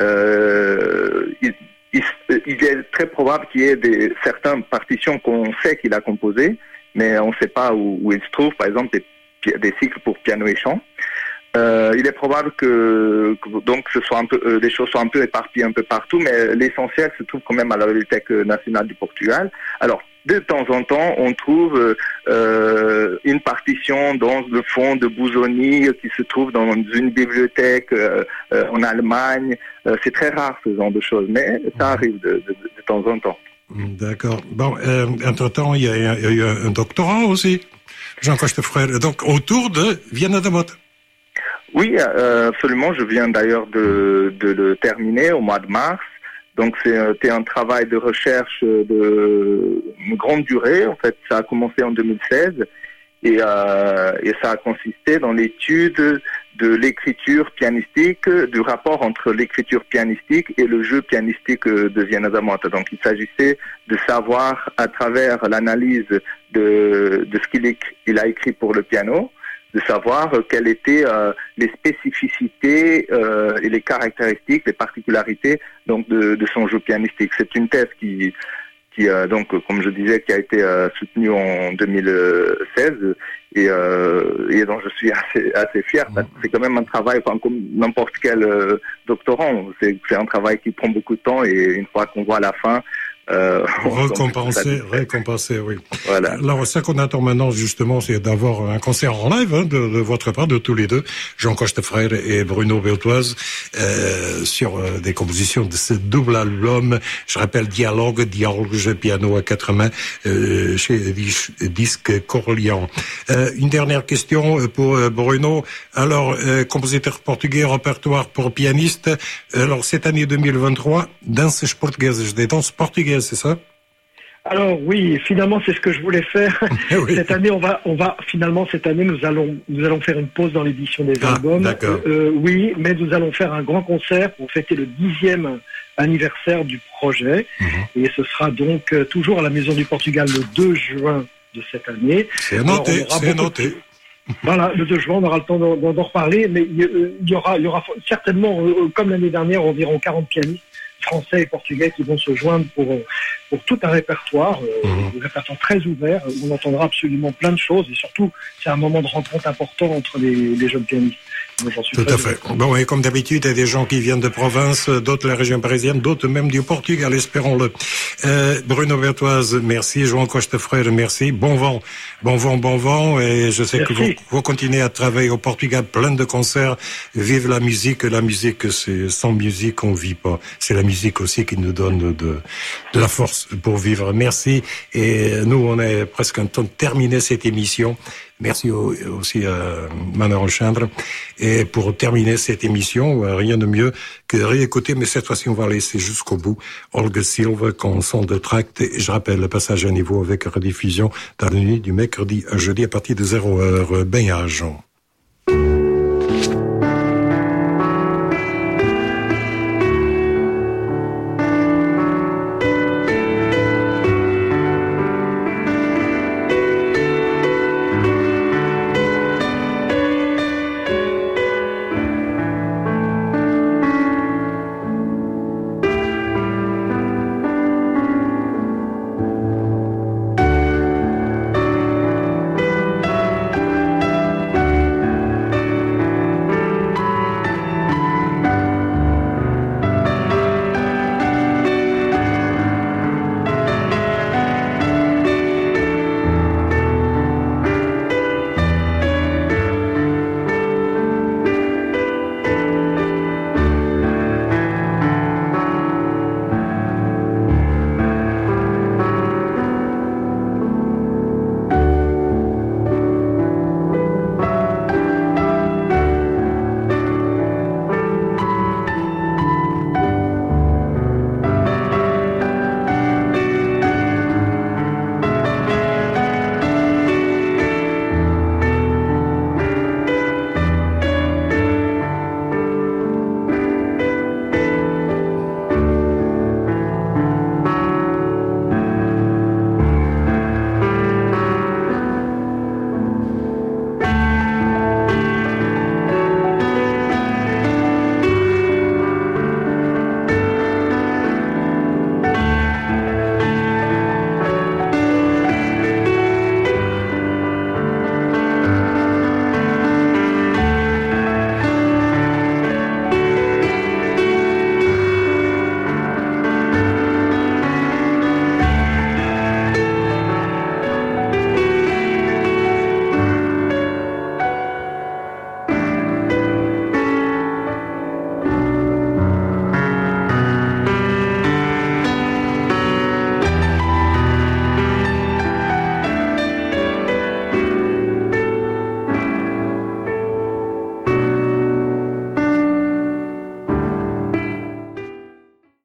Euh, il, il, il est très probable qu'il y ait des certaines partitions qu'on sait qu'il a composées, mais on ne sait pas où, où ils se trouvent. Par exemple, des des cycles pour piano et chant. Euh, il est probable que, que donc ce soit un peu, euh, des choses soient un peu éparpillées un peu partout, mais l'essentiel se trouve quand même à la Bibliothèque nationale du Portugal. Alors, de temps en temps, on trouve euh, une partition dans le fond de Busoni qui se trouve dans une bibliothèque euh, euh, en Allemagne. Euh, c'est très rare ce genre de choses, mais ça arrive de, de, de temps en temps. D'accord. Bon, euh, entre-temps, il y a, il y a eu un doctorat aussi, Jean Cochtefrère, donc autour de Vienne Demotte. Oui, euh, absolument. Je viens d'ailleurs de, de le terminer au mois de mars. Donc c'était un travail de recherche de une grande durée. En fait, ça a commencé en deux mille seize et, euh, et ça a consisté dans l'étude de l'écriture pianistique, du rapport entre l'écriture pianistique et le jeu pianistique de Vienne Demotte. Donc il s'agissait de savoir à travers l'analyse de, de ce qu'il il a écrit pour le piano, de savoir quelles étaient euh, les spécificités euh, et les caractéristiques, les particularités donc de, de son jeu pianistique. C'est une thèse qui, qui euh, donc comme je disais, qui a été euh, soutenue en deux mille seize et, euh, et dont je suis assez, assez fier. Parce que c'est quand même un travail, enfin, comme n'importe quel euh, doctorant. C'est, c'est un travail qui prend beaucoup de temps et une fois qu'on voit la fin. Euh, récompenser, récompenser, oui. Voilà. Alors, ça qu'on attend maintenant, justement, c'est d'avoir un concert en live, hein, de, de votre part, de tous les deux, Jean Cochtefrère et Bruno Beltoise, euh, sur euh, des compositions de ce double album. Je rappelle Dialogue, Dialogue, piano à quatre mains, euh, chez Disque Corlian. Euh, une dernière question pour euh, Bruno. Alors, euh, compositeur portugais, répertoire pour pianiste. Alors, cette année deux mille vingt-trois, danses portugaises, des danses portugaises portugaise, c'est ça? Alors oui, finalement c'est ce que je voulais faire. Oui. Cette année on va, on va finalement cette année nous allons, nous allons faire une pause dans l'édition des ah, albums. D'accord. Euh, oui, mais nous allons faire un grand concert pour fêter le dixième anniversaire du projet. Mmh. Et ce sera donc euh, toujours à la Maison du Portugal le deux juin de cette année. C'est noté, c'est noté. De... Voilà, le deux juin, on aura le temps d'en, d'en reparler, mais il y aura, il y aura certainement, euh, comme l'année dernière, environ quarante pianistes français et portugais qui vont se joindre pour, pour tout un répertoire, euh, mmh. un répertoire très ouvert, où on entendra absolument plein de choses, et surtout, c'est un moment de rencontre important entre les, les jeunes pianistes. J'en suis Tout à fait. Heureux. Bon, et comme d'habitude, il y a des gens qui viennent de province, d'autres de la région parisienne, d'autres même du Portugal, espérons-le. Euh, Bruno Bertoise, merci. João Costa Freire, merci. Bon vent, bon vent, bon vent. Et je sais merci. que vous, vous continuez à travailler au Portugal, plein de concerts. Vive la musique. La musique, c'est, sans musique, on vit pas. C'est la musique aussi qui nous donne de, de la force pour vivre. Merci. Et nous, on est presque un temps de terminer cette émission. Merci aussi à Manuel Alexandre. Et pour terminer cette émission, rien de mieux que réécouter, mais cette fois-ci on va laisser jusqu'au bout Olga Silva, Canção de Tract. Et je rappelle le passage à niveau avec rediffusion dans la nuit du mercredi à jeudi à partir de zéro heure. Ben agent.